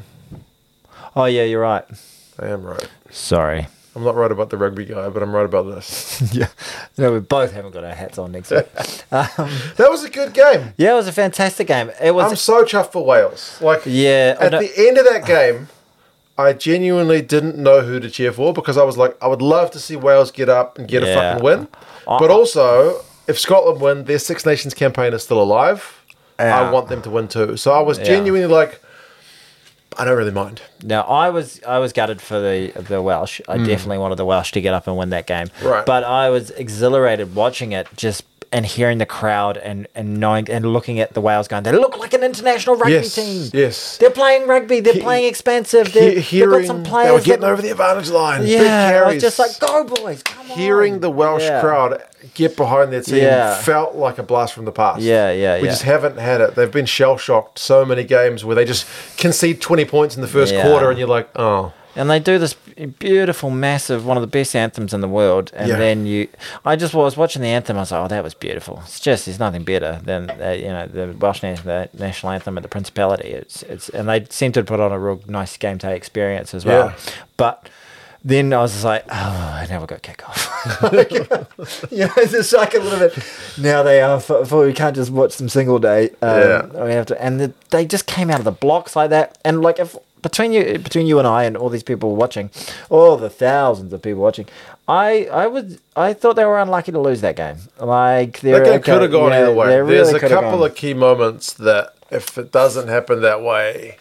Oh yeah, you're right. I am right. Sorry. I'm not right about the rugby guy, but I'm right about this. yeah. No, we both haven't got our hats on next week. um, That was a good game. yeah, it was a fantastic game. It was. I'm so chuffed for Wales. Like, yeah. I at know- the end of that game, I genuinely didn't know who to cheer for because I was like, I would love to see Wales get up and get Yeah. a fucking win. I- But also, if Scotland win, their Six Nations campaign is still alive. Yeah. I want them to win too. So I was Yeah. genuinely like, I don't really mind. Now I was I was gutted for the the Welsh. I definitely wanted the Welsh to get up and win that game. Right. But I was exhilarated watching it, just and hearing the crowd and, and knowing and looking at the Wales going, they look like an international rugby Yes, team. yes. They're playing rugby. They're He- playing expansive. They're, He- they've hearing got some they players. were getting that- over the advantage line. big yeah, I carries. was just like, go boys, come on. Hearing the Welsh Yeah. crowd get behind their team Yeah. felt like a blast from the past. Yeah, yeah, We yeah. just haven't had it. They've been shell shocked so many games where they just concede twenty points in the first Yeah. quarter, and you're like, oh, And they do this beautiful, massive, one of the best anthems in the world. And Yeah. then you, I just was watching the anthem. I was like, oh, that was beautiful. It's just, there's nothing better than uh, you know the Welsh na- the national anthem at the Principality. It's it's, and they seem to put on a real nice game day experience as well. Yeah. But then I was just like, oh, now we've got kick off. you know, it's just like a little bit. Now they are, for, for we can't just watch them single day. Um, Yeah. We have to, and the, they just came out of the blocks like that. And like if between you, between you and I, and all these people watching, all the thousands of people watching, I, I would, I thought they were unlucky to lose that game. Like that they're game okay, could have gone yeah, either way. they There's really a could have couple gone. of key moments that if it doesn't happen that way,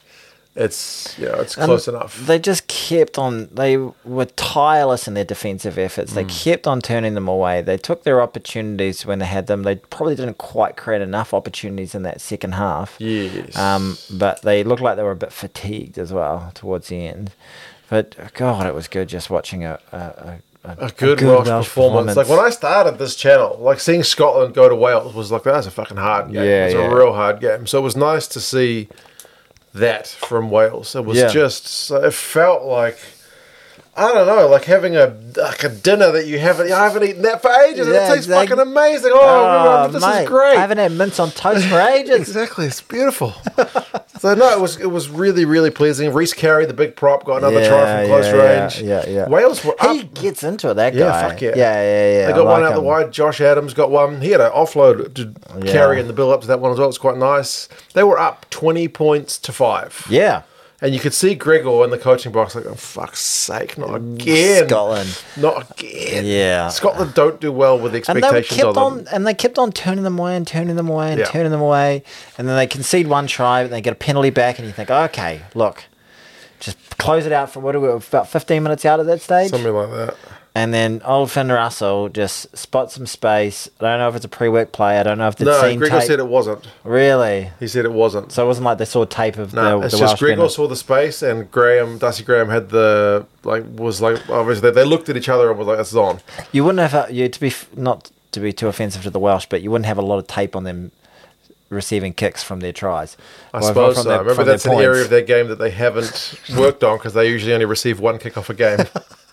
it's yeah, it's And close enough. They just kept on. They were tireless in their defensive efforts. They Mm. kept on turning them away. They took their opportunities when they had them. They probably didn't quite create enough opportunities in that second half. Yes. Um, but they looked like they were a bit fatigued as well towards the end. But God, it was good just watching a a, a, a good, Welsh, performance. Like when I started this channel, like seeing Scotland go to Wales was like, that's a fucking hard game. Yeah, it was yeah. a real hard game. So it was nice to see that from Wales. It was Yeah. just, it felt like, I don't know, like having a like a dinner that you haven't, I haven't eaten that for ages, and Yeah, it tastes exactly. fucking amazing. Oh, Oh, this mate, is great. I haven't had mince on toast for ages. Exactly, it's beautiful. So no, it was it was really really pleasing. Reece Carey, the big prop, got another try Yeah, from close yeah, yeah, range. yeah, yeah. Wales were He up. gets into it, that Yeah, guy. fuck yeah. Yeah, yeah, yeah. They I got one like out the him. wide. Josh Adams got one. He had an offload to Yeah. carry in the build up to that one as well. It's quite nice. They were up twenty points to five. Yeah. And you could see Gregor in the coaching box like, oh, fuck's sake, not again. Scotland. Not again. Yeah. Scotland don't do well with the And they expectations kept of them. on, and they kept on turning them away and turning them away and Yeah. turning them away, and then they concede one try, but they get a penalty back, and you think, okay, look, just close it out for what are we about fifteen minutes out at that stage, Something like that. and then old Finn Russell just spots some space. I don't know if it's a pre-work play. I don't know if they'd No, seen Gregor tape. said it wasn't. Really? He said it wasn't. So it wasn't like they saw tape of No, the, it's the just Welsh Gregor penalty. saw the space, and Graham, Darcy Graham had the like was like obviously they, they looked at each other and was like, "It's on." You wouldn't have a, you to be f- not to be too offensive to the Welsh, but you wouldn't have a lot of tape on them receiving kicks from their tries. I Or suppose from so. their- Remember, from their that's an area points. of their game that they haven't worked on because they usually only receive one kick off a game.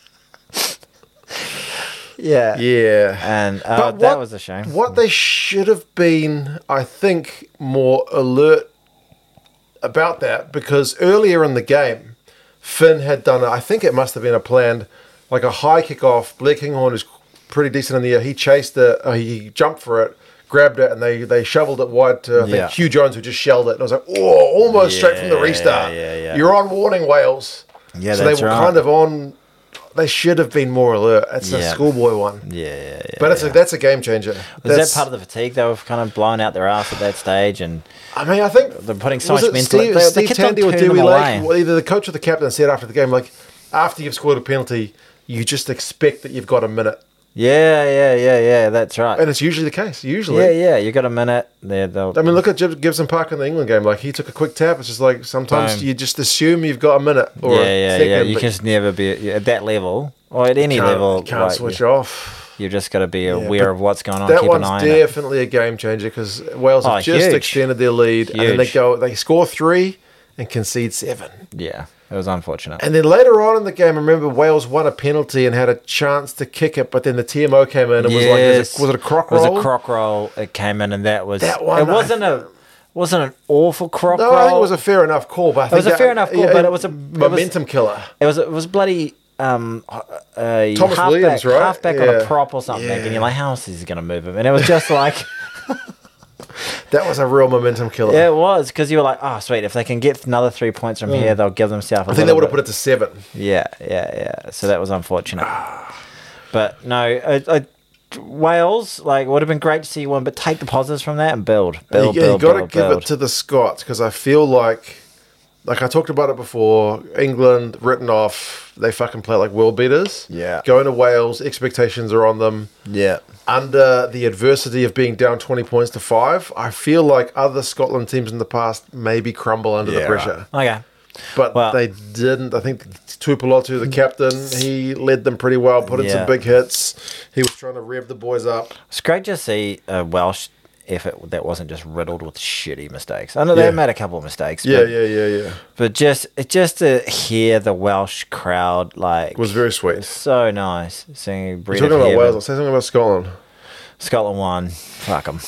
Yeah. Yeah. And uh, But that what- was a shame. What they should have been, I think, more alert about that because earlier in the game, Finn had done, a, I think it must have been a planned, like a high kick off. Blair Kinghorn is pretty decent in the air. He chased it, uh, he jumped for it, grabbed it, and they, they shoveled it wide to, I think, Yeah. Hugh Jones, who just shelled it. And I was like, oh, almost straight from the Yeah, restart. yeah, yeah. You're on warning, Wales. Yeah, so that's they were right. kind of on. They should have been more alert. It's a Yeah. schoolboy one. Yeah, yeah, yeah. But it's yeah. a, that's a game changer. Was That's- that part of the fatigue? They were kind of blowing out their ass at that stage, and I mean, I think they're putting so was much it mental. Steve, they, they Steve kept on Tandy or turning Dewey them Lake, away. well, either the coach or the captain said after the game, like, after you've scored a penalty, you just expect that you've got a minute. Yeah, yeah, yeah, yeah. That's right. And it's usually the case, usually. Yeah, yeah. You got a minute. There, they'll. I mean, look at Gib- Gibson Park in the England game. Like, he took a quick tap. It's just like, sometimes Boom. you just assume you've got a minute or yeah, a yeah, second. yeah. You but can just never be at that level, or at any can't, level. can't like, switch you, off. You've just got to be Yeah, aware but of what's going on. That Keep an one's eye on it. definitely a game changer because Wales have Oh, just huge. extended their lead. And then they Huge. go, they score three and concede seven. Yeah, it was unfortunate. And then later on in the game, I remember Wales won a penalty and had a chance to kick it, but then the T M O came in and was like, is it, was it a crock roll? It was a crock roll. It came in, and that was That one, It wasn't a wasn't an awful crock No, roll. I think it was a fair enough call. But I think was a that- fair enough call, yeah, but it was a- it was- momentum killer. It was it was bloody um a Thomas halfback, Williams, right? halfback on Yeah. a prop or something, Yeah. and you're like, how else is he going to move him? And it was just like, That was a real momentum killer. yeah, it was because you were like, oh sweet, if they can get another three points from here, they'll give themselves. A I think they would little have put it to seven. bit- Yeah, yeah, yeah. So that was unfortunate. But no, I, I, Wales like would have been great to see one, but take the positives from that and build, build, you, build, you got to build, give build. it to the Scots because I feel like, like I talked about it before, England written off. They fucking play like world beaters. Yeah. Going to Wales, expectations are on them. Yeah. Under the adversity of being down twenty points to five, I feel like other Scotland teams in the past maybe crumble under the pressure. Okay. But Well- they didn't. I think Tuipulotu, the captain, he led them pretty well, put in Yeah. some big hits. He was trying to rev the boys up. It's great to see a Welsh effort that wasn't just riddled with shitty mistakes. I know Yeah. they made a couple of mistakes, Yeah, but, yeah, yeah, yeah. but just it just to hear the Welsh crowd like It was very sweet. so nice seeing. We're talking about Wales. I'll say something about Scotland. Scotland won. Fuck them.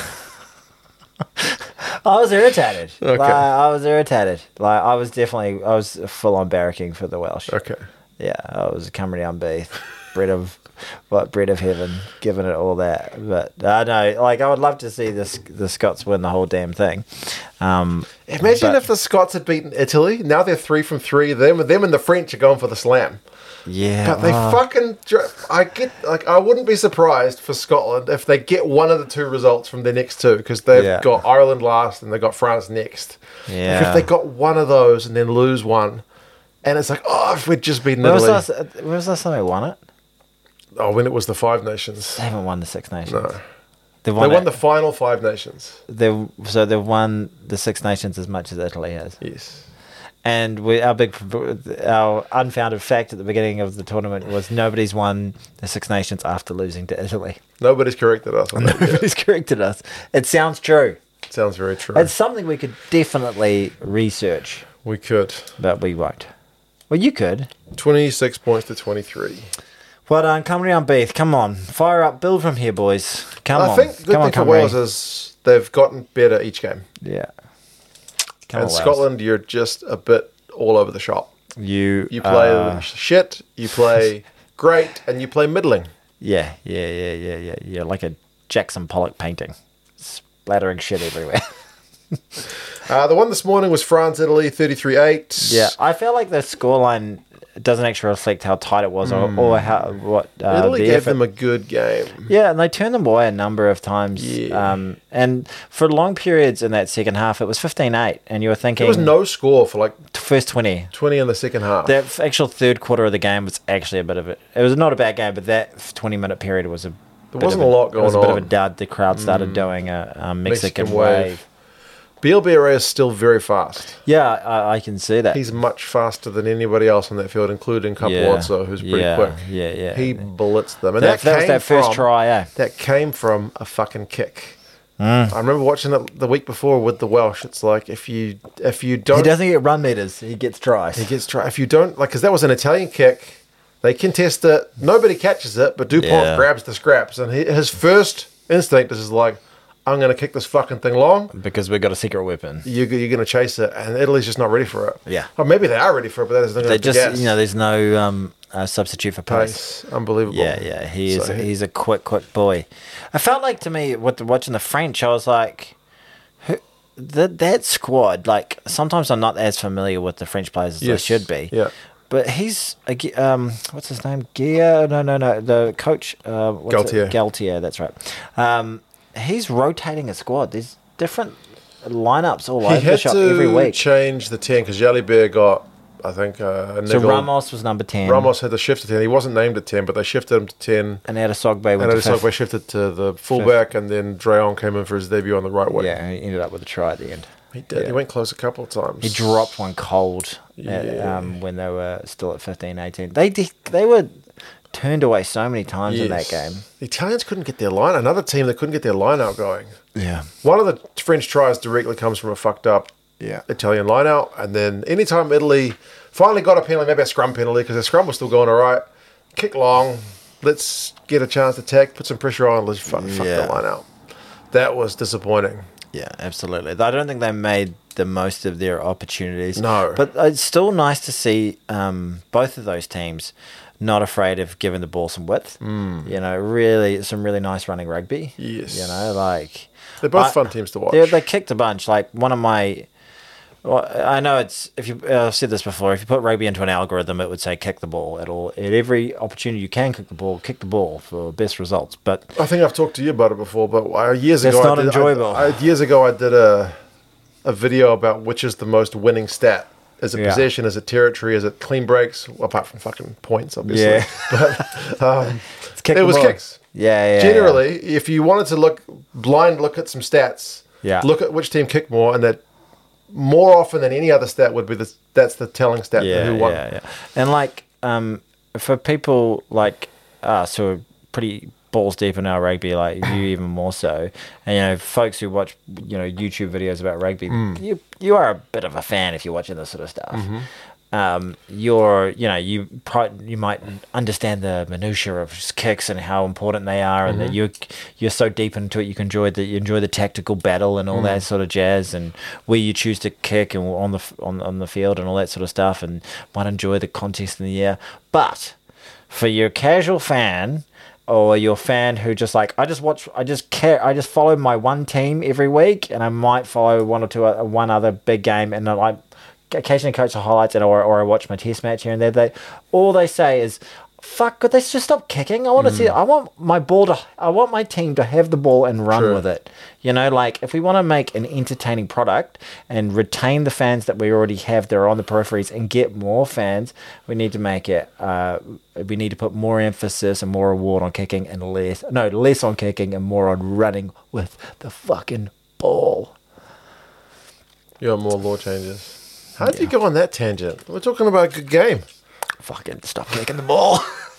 I was irritated. Okay. Like, I was irritated. Like I was definitely I was full on barracking for the Welsh. Okay. Yeah, oh, it was Cymru on Beath. Bread of what bread of heaven, giving it all that. But I know, like I would love to see this the Scots win the whole damn thing. Um, Imagine but, if the Scots had beaten Italy. Now they're three from three. Them, them and the French are going for the slam. Yeah, But they oh, fucking. dr- I get like I wouldn't be surprised for Scotland if they get one of the two results from their next two because they've Yeah. got Ireland last and they've got France next. Like, yeah. if they got one of those and then lose one, and it's like, oh, if we'd just beaten When was Italy. last? When was last time they won it? Oh, when it was the Five Nations. They haven't won the Six Nations. No. They've They won, won it- the final Five Nations. They've so they've won the Six Nations as much as Italy has. Yes. And we, our big, our unfounded fact at the beginning of the tournament was nobody's won the Six Nations after losing to Italy. Nobody's corrected us on that yet. Nobody's corrected us. It sounds true. Sounds very true. It's something we could definitely research, we could. but we won't. Well, you could. twenty-six points to twenty-three. Well done, Cymru on Beath. Come on, fire up, build from here, boys. Come I on, think the good come on, thing for Cymru. Wales is they've gotten better each game. Yeah. Come and on, Wales. Scotland, you're just a bit all over the shop. You You play uh, shit, you play great, and you play middling. yeah, yeah, yeah, yeah, yeah. You're like a Jackson Pollock painting, splattering shit everywhere. Uh, the one this morning was France, Italy, thirty-three eight. Yeah, I feel like the scoreline doesn't actually reflect how tight it was, or, or how what uh, Italy the gave effort. them a good game. Yeah, and they turned them away a number of times. Yeah. Um, and for long periods in that second half, it was fifteen eight, and you were thinking There was no score for like first twenty. twenty in the second half. The f- actual third quarter of the game was actually a bit of it. It was not a bad game, but that twenty minute period was a. There bit wasn't of a lot It was a going bit on. of a dud. The crowd started doing a, a Mexican, Mexican wave. wave. Bielbiere is still very fast. Yeah, I, I can see that. He's much faster than anybody else on that field, including Capuozzo, who's pretty yeah, quick. Yeah, yeah. He blitzed them. And that, that, that was came that first from, try, eh? That came from a fucking kick. Mm. I remember watching it the week before with the Welsh. It's like if you if you don't He doesn't get run meters. He gets tries. he gets try if you don't like because that was an Italian kick. They contest it. Nobody catches it, but Dupont Yeah. grabs the scraps, and he, his first instinct is like, "I'm going to kick this fucking thing long. because we've got a secret weapon. You, you're going to chase it," and Italy's just not ready for it. Yeah. or maybe they are ready for it, but that doesn't They the just, gas. you know, there's no um, uh, substitute for pace. pace, unbelievable. Yeah, yeah, he is. So he- he's a quick, quick boy. I felt like to me with the, watching the French, I was like, who, that that squad. Like sometimes I'm not as familiar with the French players as I Yes. should be. Yeah. But he's a Gu- um, what's his name? Gia? No, no, no. The coach. Uh, what's Galtier. It? Galtier. That's right. Um, he's rotating a squad. There's different lineups all He over the had shop to every week. change the ten because Jalibert got, I think, uh, a So niggle. Ramos was number ten. Ramos had to shift to ten. He wasn't named at ten, but they shifted him to ten. and Adesogbe went And to Adesogbe fifth. shifted to the fullback, and then Drayon came in for his debut on the right wing. Yeah, he ended up with a try at the end. He did. Yeah. He went close a couple of times. He dropped one cold at, Yeah. um, when they were still at fifteen, eighteen. They did, they were turned away so many times in that Yes. game. The Italians couldn't get their line. Another team that couldn't get their line out going. Yeah. One of the French tries directly comes from a fucked up Yeah. Italian line out, and then anytime Italy finally got a penalty, maybe a scrum penalty, because the scrum was still going all right, kick long, let's get a chance to attack, put some pressure on, let's fuck, fuck Yeah. the line out. That was disappointing. Yeah, absolutely. I don't think they made the most of their opportunities. No. But it's still nice to see um, both of those teams not afraid of giving the ball some width. Mm. You know, really, some really nice running rugby. Yes. You know, like... They're both I- fun teams to watch. They, they kicked a bunch. Like, one of my... Well, I know it's if you. Uh, I've said this before. If you put rugby into an algorithm, it would say kick the ball at all. At every opportunity you can kick the ball, kick the ball for best results. But I think I've talked to you about it before, but uh, years That's ago, not I did, enjoyable. I, I, years ago, I did a a video about which is the most winning stat. Is it Yeah. possession? Is it territory? Is it clean breaks? Well, apart from fucking points, obviously. Yeah. But um, it's kick it the was ball. kicks. Yeah, yeah. Generally, if you wanted to look blind, look at some stats. Yeah. Look at which team kicked more, and that more often than any other stat would be the that's the telling stat Yeah, for who won. yeah, yeah. And like, um, for people like us who are pretty balls deep in our rugby, like you even more so, and you know, folks who watch you know YouTube videos about rugby, Mm. you you are a bit of a fan if you're watching this sort of stuff. Mm-hmm. um, you're, you know, you pro- you might understand the minutiae of kicks and how important they are, and that you're you're so deep into it, you can enjoy the you enjoy the tactical battle and all that sort of jazz, and where you choose to kick and on the f- on on the field and all that sort of stuff, and might enjoy the contest in the air. But for your casual fan, or your fan who just like, I just watch, I just care, I just follow my one team every week, and I might follow one or two, uh, one other big game, and I like occasionally coach the highlights, and or, or I watch my test match here and there. They all they say is, "Fuck, could they just stop kicking? I want to see. I want my ball to. I want my team to have the ball and run True. with it. You know, like if we want to make an entertaining product and retain the fans that we already have that are on the peripheries and get more fans, we need to make it. Uh, we need to put more emphasis and more reward on kicking and less. No, less on kicking and more on running with the fucking ball." You want more law changes? How did you go on that tangent? We're talking about a good game. Fucking stop kicking the ball.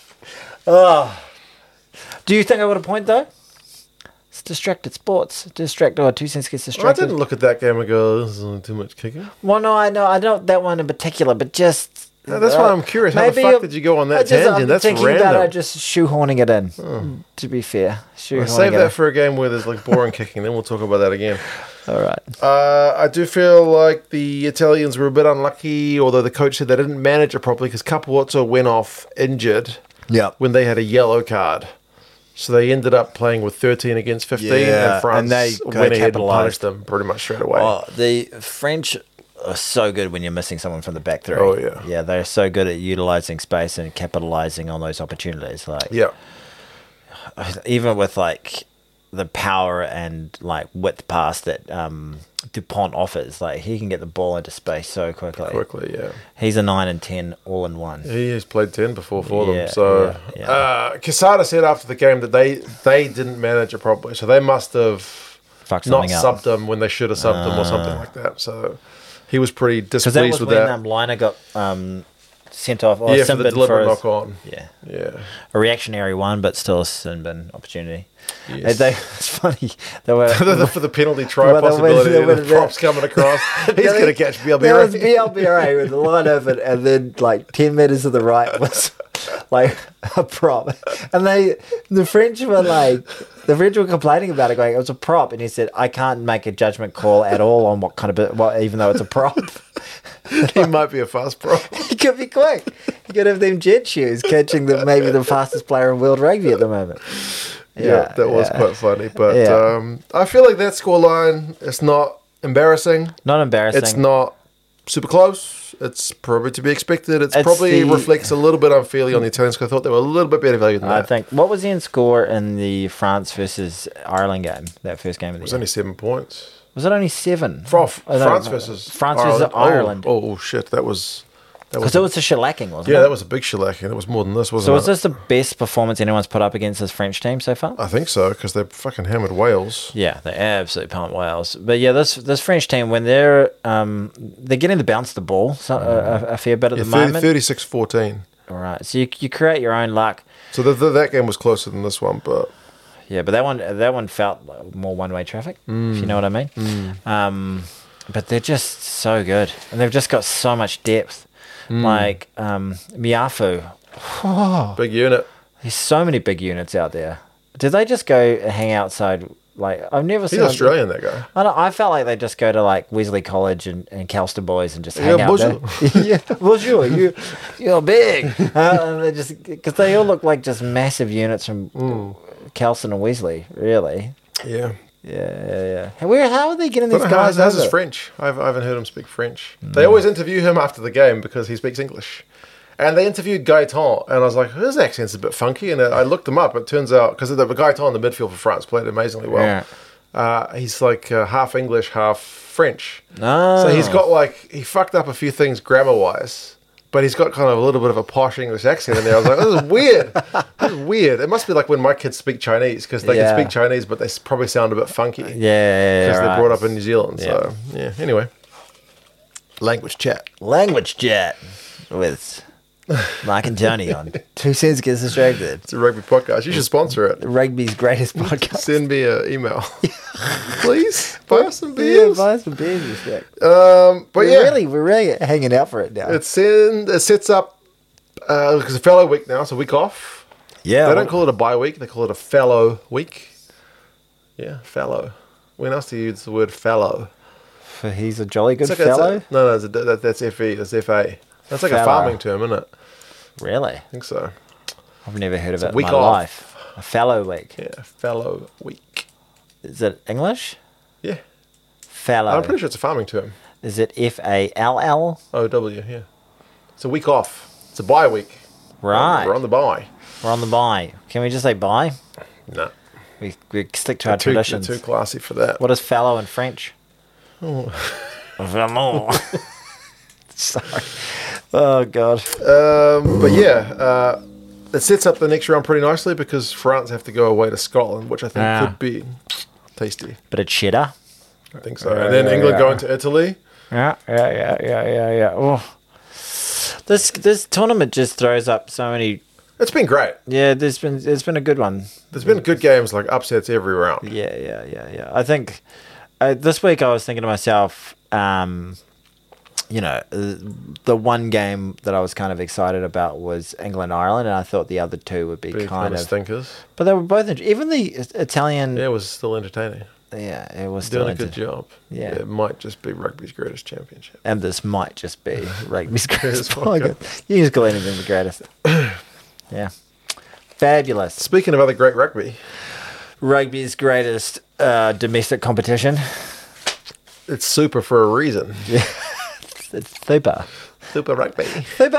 Oh. Do you think I would have point though? It's distracted sports. Distracted. Oh, two cents gets Well, I distracted. didn't look at that game and go, this is too much kicking. Well, no, I know. I don't that one in particular, but just. No, that's why I'm curious. How the fuck did you go on that I just, tangent? I'm That's thinking random. about it, just shoehorning it in. To be fair, shoehorning Well, save it that in. for a game where there's like boring kicking. Then we'll talk about that again. All right. Uh, I do feel like the Italians were a bit unlucky, although the coach said they didn't manage it properly because Capozzo went off injured Yeah. when they had a yellow card. So they ended up playing with thirteen against fifteen, Yeah, and France and they went ahead and capitalised. punished them pretty much straight away. Oh, the French are so good when you're missing someone from the back three. Oh, yeah. Yeah, they're so good at utilizing space and capitalizing on those opportunities. Like, Yeah. even with like the power and like width pass that um, Dupont offers, like he can get the ball into space so quickly. Quickly, yeah. He's a nine and ten all in one. He has played ten before for Yeah, them. So yeah, yeah. Uh, Quesada said after the game that they, they didn't manage it properly. So they must have Fuck not something up. subbed them when they should have subbed them or something like that. So he was pretty Because that displeased was with when that. um, Liner got um, sent off. Or yeah, for the Sinbin deliberate his- knock on. Yeah. Yeah. A reactionary one, but still a sin bin opportunity. Yes. And they, it's funny. They were, For the penalty try Well, they possibility, went- they the went- props coming across. He's Yeah, going to they- catch B L B. There was B L B R A with the line open, and then like ten meters to the right was like a prop, and they the French were like the French were complaining about it, going it was a prop, and he said I can't make a judgment call at all on what kind of bit, what even though it's a prop. He might be a fast prop. He could be quick. He could have them jet shoes catching the maybe the fastest player in world rugby at the moment. Yeah, that was yeah. quite funny. But Yeah. um, I feel like that scoreline is not embarrassing. Not embarrassing. It's not super close. It's probably to be expected. It's, It's probably the- reflects a little bit unfairly on the Italians because I thought they were a little bit better value than I that. think. What was the end score in the France versus Ireland game? That first game of the It was year. only seven points. Was it only seven? Froth, Oh, no, France no, versus France versus Ireland. Oh, oh, shit, that was that was Because it was a shellacking, wasn't it? yeah, that was a big shellacking. It was more than this, wasn't So it? is this the best performance anyone's put up against this French team so far? I think so because they fucking hammered Wales. Yeah, they absolutely pumped Wales. But yeah, this this French team, when they're um they're getting to bounce the ball so, a, a fair bit at Yeah, the thirty, moment. thirty-six fourteen. All right, so you you create your own luck. So the, the, that game was closer than this one, but Yeah, but that one that one felt like more one way traffic, if you know what I mean. Um, but they're just so good, and they've just got so much depth. Like um, Miafu, big unit. there's so many big units out there. Did they just go hang outside? Like I've never He's seen. them- Australian, that guy. I, don't, I felt like they just go to like Wesley College and, and Calston Boys and just Yeah, hang out bonjour. there. Yeah, bonjour. You, you're big. Uh, and they just because they all look like just massive units from Calston and Wesley. Really. Yeah. Yeah, yeah, yeah. Hey, Where? How are they getting Don't these know how guys? how's his over? French. I've, I haven't heard him speak French. They always interview him after the game because he speaks English. And they interviewed Gaetan, and I was like, his accent's a bit funky. And I looked him up. It turns out, because the Gaetan in the midfield for France played amazingly well. Yeah. Uh, he's like uh, half English, half French. Oh. So he's got like, he fucked up a few things grammar-wise. But he's got kind of a little bit of a posh English accent in there. I was like, this is weird. This is weird. It must be like when my kids speak Chinese, because they Yeah. can speak Chinese, but they s- probably sound a bit funky. Yeah, yeah, yeah, Because right. they're brought up in New Zealand. Yeah. So, yeah. Anyway. Language chat. Language chat with Mark and Tony on Two Cents Gets Distracted. It's a rugby podcast. You should sponsor it. Rugby's greatest podcast. Send me an email. Please buy us some Yeah, beers. buy some beers, respect. Um, but We're yeah, really, we're really hanging out for it now. it's in, it sets up because it's a fellow week now. It's a week off. yeah, They don't call it a bye week. They call it a fallow week. Yeah, fallow. When else do you use the word fallow? for he's a jolly good It's like a- it's fellow. a- no, no, it's a, that, that's F E. That's F A. That's like a Fallow. farming term, isn't it? Really, I think so. I've never heard of a it in week my off. life. A fallow week. Yeah, fallow week. Is it English? Yeah, Fallow. I'm pretty sure it's a farming term. Is it F A L L? O W. Yeah, it's a week off. It's a bye week. Right. We're on the bye. We're on the bye. Can we just say bye? No, We, we stick to our too, traditions. too classy for that. What is fallow in French? Fallow. Sorry. Oh, God. Um, but yeah, uh, it sets up the next round pretty nicely because France have to go away to Scotland, which I think Ah. could be tasty. Bit of cheddar. I think so. Yeah, and then yeah, England yeah. going to Italy. Yeah, yeah, yeah, yeah, yeah, yeah. Oh. This this tournament just throws up so many. It's been great. Yeah, there's been there's been a good one. There's been good games, like upsets every round. Yeah, yeah, yeah, yeah. I think uh, this week I was thinking to myself, um, you know, uh, the one game that I was kind of excited about was England Ireland, and I thought the other two would be Big kind of. stinkers. But they were both int- even the Italian. Yeah, it was still entertaining. Yeah, it was still Doing a good inter- job. Yeah. It might just be rugby's greatest championship. And this might just be rugby's greatest Greatest podcast. podcast. You just call anything the greatest. Yeah. Fabulous. Speaking of other great rugby, Rugby's greatest uh, domestic competition. it's super for a reason. It's super. Super rugby. Super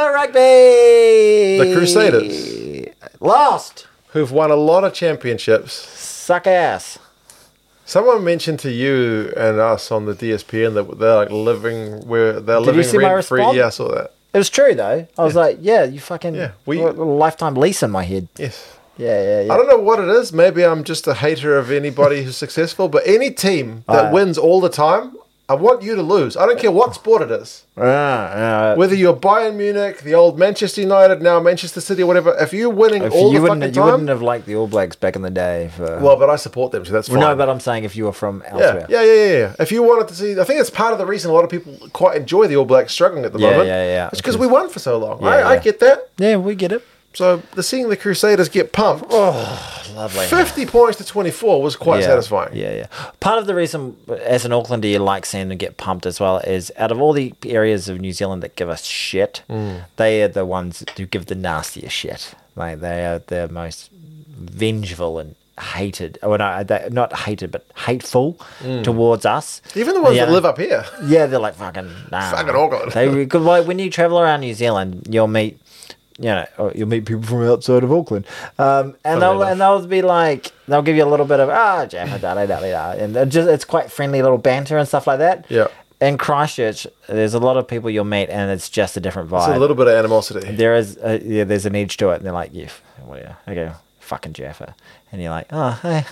Rugby! The Crusaders. Lost! Who've won a lot of championships. Suck ass. Someone mentioned to you and us on the D S P N that they're like living where they're Did you living see my rent free. response? Yeah, I saw that. It was true, though. I was like, yeah, you fucking... Yeah, we- got a lifetime lease in my head. Yes. Yeah, yeah, yeah. I don't know what it is. Maybe I'm just a hater of anybody who's successful, but any team that Uh, wins all the time, I want you to lose. I don't care what sport it is. Ah, ah. Whether you're Bayern Munich, the old Manchester United, now Manchester City, or whatever, if you're winning If all you the wouldn't, fucking you time, wouldn't have liked the All Blacks back in the day. For well, but I support them, so that's fine. Well, no, but I'm saying if you were from yeah, elsewhere. yeah, yeah, yeah, yeah. If you wanted to see, I think it's part of the reason a lot of people quite enjoy the All Blacks struggling at the Yeah, moment. yeah, yeah. It's because we won for so long. Yeah, I, I yeah. get that. Yeah, we get it. So the seeing the Crusaders get pumped, Lovely. fifty points to twenty-four was quite yeah, satisfying. Yeah, yeah. Part of the reason, as an Aucklander, you like seeing them get pumped as well is out of all the areas of New Zealand that give us shit, Mm. they are the ones who give the nastiest shit. Like they are the most vengeful and hated. Oh no, they, not hated, but hateful towards us. Even the ones Yeah. that live up here. Yeah, they're like fucking nah. Fucking Auckland. They cause like when you travel around New Zealand, you'll meet, you know, or you'll meet people from outside of Auckland, um, and they'll enough. and they'll be like, they'll give you a little bit of ah, Jaffa, da da da da, and they're just it's quite friendly little banter and stuff like that. Yeah. In Christchurch, there's a lot of people you'll meet, and it's just a different It's vibe. a little bit of animosity. There is, a, yeah, there's an edge to it, and they're like, yeah, well, yeah, okay, fucking Jaffa, and you're like, oh, hey,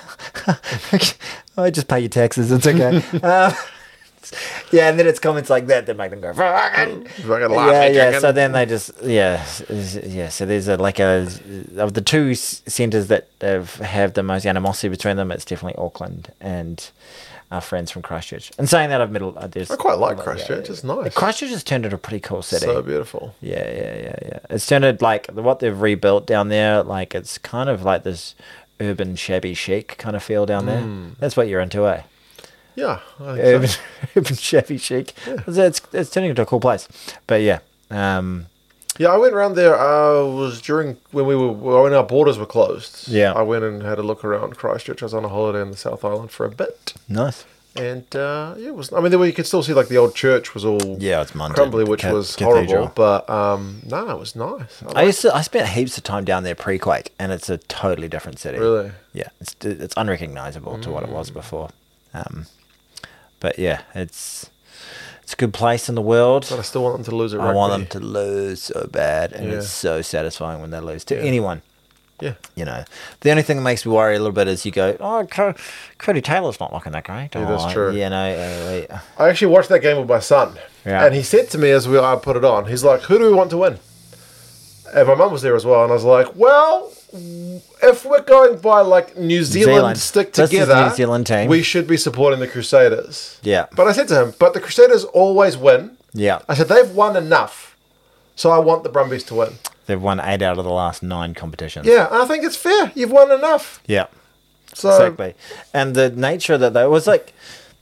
I just pay your taxes, it's okay. um, yeah, and then it's comments like that that make them go, fucking. Fucking laugh Yeah, at yeah. chicken. So then they just, yeah, s- yeah. So there's a like a of the two s- centres that have, have the most animosity between them. It's definitely Auckland and our friends from Christchurch. And saying that, I've met. a- There's I quite like yeah, Christchurch. yeah. It's nice. Christchurch has turned into a pretty cool city. So beautiful. Yeah, yeah, yeah, yeah. It's turned into like what they've rebuilt down there. Like it's kind of like this urban shabby chic kind of feel down there. That's what you're into, eh? Yeah. I think Urban, so. urban shabby chic. It's, it's it's turning into a cool place. But yeah, um, Yeah, I went around there. Uh, was during when we were when our borders were closed. Yeah. I went and had a look around Christchurch. I was on a holiday in the South Island for a bit, nice. and uh, yeah, it was. I mean, there you could still see like the old church was all Yeah, it's Monday. crumbly, which Ca- was cathedral. horrible. But um, no, it was nice. I I used to. I spent heaps of time down there pre-quake, and it's a totally different city. Really? Yeah, it's it's unrecognizable to what it was before. Um, but yeah, it's it's a good place in the world. But I still want them to lose it. I want them to lose so bad, and Yeah. it's so satisfying when they lose to Yeah. anyone. Yeah. You know, the only thing that makes me worry a little bit is you go, oh, Co- Cody Taylor's not looking that great. Yeah, that's Oh, true. You know, uh, I actually watched that game with my son, Yeah. and he said to me as we I put it on, he's like, "Who do we want to win?" And my mum was there as well, and I was like, "Well, if we're going by like New Zealand, Zealand. stick This is together, New Zealand team. we should be supporting the Crusaders. Yeah. But I said to him, but the Crusaders always win. Yeah. I said, they've won enough, so I want the Brumbies to win. They've won eight out of the last nine competitions. Yeah, and I think it's fair. You've won enough. Yeah. So Exactly. And the nature that they was like,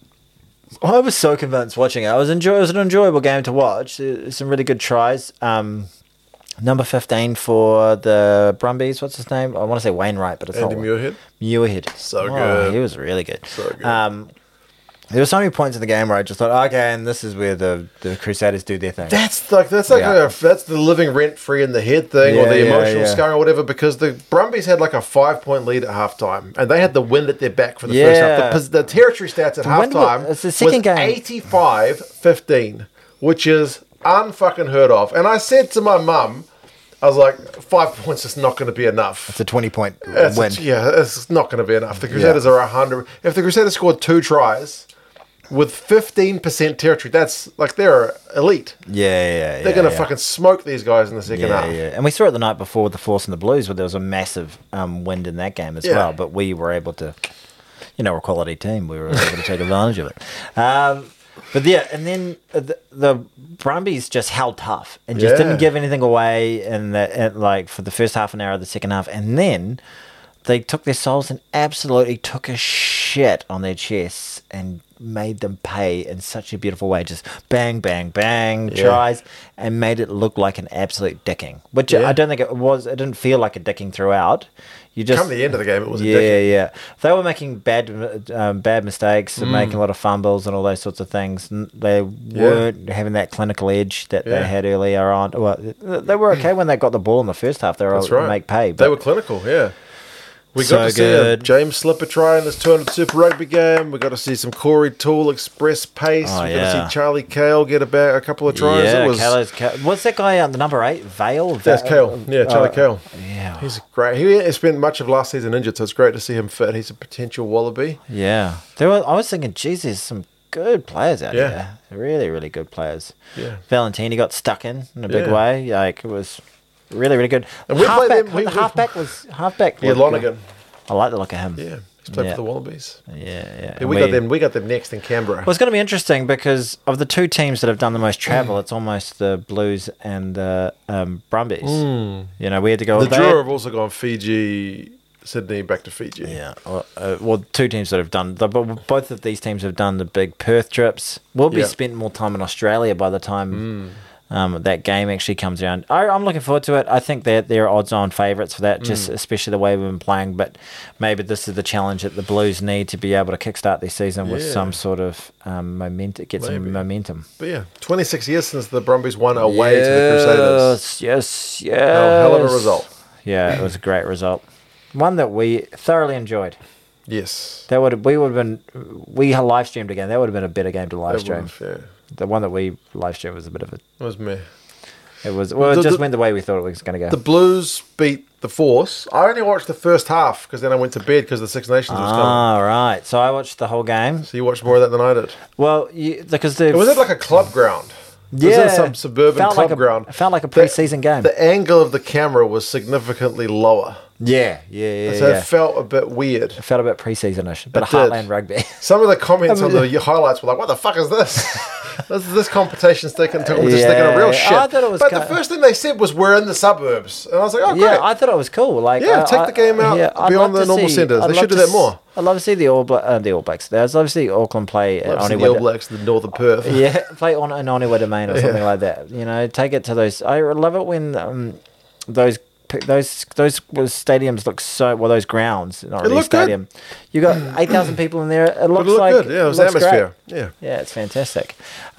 I was so convinced watching it. I was enjoy. It was an enjoyable game to watch. There's some really good tries. Um, number fifteen for the Brumbies. What's his name? I want to say Wainwright, but it's Andy not. Muirhead. Muirhead. So Oh, good. He was really good. So good. Um, there were so many points in the game where I just thought, okay, and this is where the, the Crusaders do their thing. That's like that's like Yeah. a, that's the living rent free in the head thing, or Yeah, the yeah, emotional yeah. scarring or whatever. Because the Brumbies had like a five point lead at halftime, and they had the wind at their back for the first half. Yeah. The, pos- the territory stats at The wind halftime was- it's the second was game. eighty-five fifteen, which is unfucking heard of. And I said to my mum, I was like, five points is not going to be enough. It's a twenty point It's- win. yeah, it's not going to be enough. The Crusaders Yeah. are a hundred. If the Crusaders scored two tries with fifteen percent territory, that's like they're elite. Yeah, yeah, yeah. They're going to yeah. fucking smoke these guys in the second Yeah, half. yeah. And we saw it the night before with the Force and the Blues where there was a massive um, wind in that game as Yeah. well. But we were able to, you know, we're a quality team. We were able to take advantage of it. Um, but yeah, and then the, the Brumbies just held tough and just Yeah. didn't give anything away in the, in, like for the first half an hour of the second half. And then they took their souls and absolutely took a shit on their chests and made them pay in such a beautiful way. Just bang, bang, bang, Yeah. tries, and made it look like an absolute dicking. Which Yeah. I don't think it was. It didn't feel like a dicking throughout. You just Come the end of the game, it was a yeah, dicking. yeah. They were making bad, um, bad mistakes and making a lot of fumbles and all those sorts of things. N- They weren't having that clinical edge that Yeah. they had earlier on. Well, they were okay when they got the ball in the first half. They were That's able to right. make pay. They But were clinical, yeah. We So got to see good. a James Slipper try in this two hundred Super Rugby game. We got to see some Corey Toole express pace. Oh, we got yeah. to see Charlie Cale get a, back, a couple of tries. yeah, it was, Kale's, Kale, what's that guy on the number eight? Vale? that's Cale. Yeah, Charlie Oh, Cale. Yeah. He's great. He spent much of last season injured, so it's great to see him fit. He's a potential Wallaby. Yeah. There were, I was thinking, geez, there's some good players out Yeah. there. Really, really good players. Yeah. Valentini got stuck in in a big Yeah. way. Like, it was really, really good. And we played halfback, them- we- the we- halfback was halfback. Yeah, looked good. Lonergan. I like the look of him. Yeah, he's played Yeah. for the Wallabies. Yeah, yeah. Yeah, And we, got them. We got them next in Canberra. Well, it's going to be interesting because of the two teams that have done the most travel, it's almost the Blues and the um, Brumbies. You know, we had to go. Hmm. the they Drua had- have also gone Fiji, Sydney, back to Fiji. Yeah, well, uh, well, two teams that have done, the, but both of these teams have done the big Perth trips. We'll be Yeah. spent more time in Australia by the time um, that game actually comes around. I, I'm looking forward to it. I think that they're odds-on favourites for that, just especially the way we've been playing. But maybe this is the challenge that the Blues need to be able to kickstart their season with Yeah. some sort of um, momentum, get some Maybe. momentum. But yeah, twenty-six years since the Brumbies won away to the Crusaders. Yes, yes, yes. Hell, hell of a result. Yeah, it was a great result. One that we thoroughly enjoyed. Yes. That would we would have been we live streamed again. That would have been a better game to live That stream. would've- yeah. The one that we live streamed was a bit of a. It was me. It was well, it The- just the- went the way we thought it was going to go. The Blues beat the Force. I only watched the first half because then I went to bed because the Six Nations was coming. Ah, right. So I watched the whole game. So you watched more of that than I did. Well, you, because the It was at like a club ground. It was yeah, in some suburban felt club like a, ground. It felt like a The- pre-season game. The angle of the camera was significantly lower. yeah, yeah, yeah. So yeah. it felt a bit weird. It felt a bit pre-seasonish, but a It did. Heartland rugby. Some of the comments I on mean- the highlights were like, "What the fuck is this? this this competition's taking, taking just Yeah, taking a real shit." I thought it was but kinda- the first thing they said was, "We're in the suburbs," and I was like, "Oh, great." Yeah, I thought it was cool. Like, Yeah, I- take I- the game out I'd beyond love the to normal see- centres. I'd They love should do to that s- more. I'd love to see the All Bla- uh, the All Blacks. I'd love to see Auckland play at Love to see Oni the All Wada- Blacks in Northern Perth. Yeah, play on an Oni Domain or something like that. You know, take it to those. I love it when um, those those those stadiums look so well. Those grounds, not It really looked good. stadium. You got eight thousand people in there. It But looks it looked like good. Yeah, it was looks great. atmosphere. Yeah. Yeah, it's fantastic.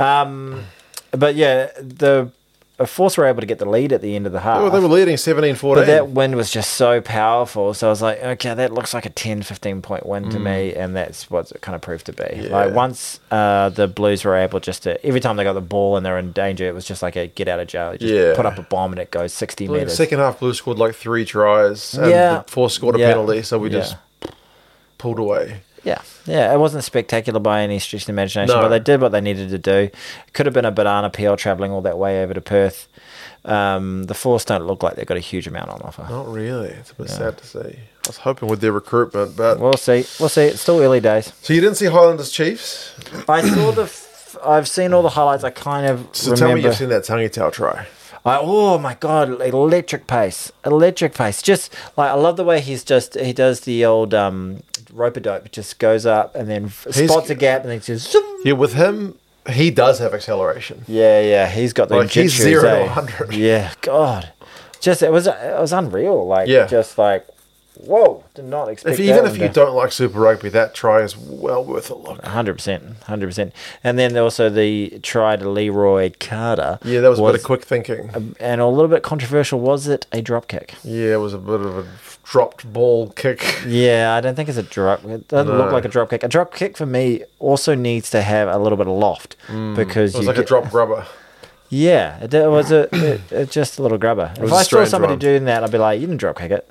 Um, but yeah, the uh, Force were able to get the lead at the end of the half. Well, they were leading seventeen fourteen. But that wind was just so powerful. So I was like, okay, that looks like a ten, fifteen point win to me. And that's what it kind of proved to be. Mm. Yeah. Like once uh, the Blues were able just to, every time they got the ball and they're in danger, it was just like a get out of jail. You just Yeah. put up a bomb and it goes sixty I think metres. second half, Blues scored like three tries, and Yeah. the Force scored a Yeah. penalty, so we Yeah. just pulled away. Yeah, yeah. It wasn't spectacular by any stretch of the imagination, No. but they did what they needed to do. Could have been a banana peel travelling all that way over to Perth. Um, the Force don't look like they've got a huge amount on offer. Not really. It's a bit sad to see. I was hoping with their recruitment, but We'll see. We'll see. It's still early days. so you didn't see Highlanders Chiefs. I saw the. F- I've seen all the highlights. I kind of So remember. tell me you've seen that Tangi Tau try. I, oh my god, electric pace, electric pace. Just like I love the way he's just he does the old um, rope a dope. Just goes up and then f- He's- spots a gap and then just. Zoom. Yeah, with him, he does have acceleration. Yeah, yeah, he's got the Like, he's jitsus, zero to eh? one hundred. Yeah, God, just it was it was unreal. Like, Yeah. just like, whoa, did not expect. If that even if one you to- don't like Super Rugby, that try is well worth a look. Hundred percent, hundred percent, and then also the try to Leroy Carter. Yeah, that was, a bit of quick thinking. and a little bit controversial. Was it a drop kick? Yeah, it was a bit of a dropped ball kick. Yeah, I don't think it's a drop. It doesn't look No. like a drop kick. A drop kick for me also needs to have a little bit of loft because It was you like get, a drop grubber. Yeah, it, it was a it, it just a little grubber. was If a I saw strange somebody one. doing that, I'd be like, "You didn't drop kick it."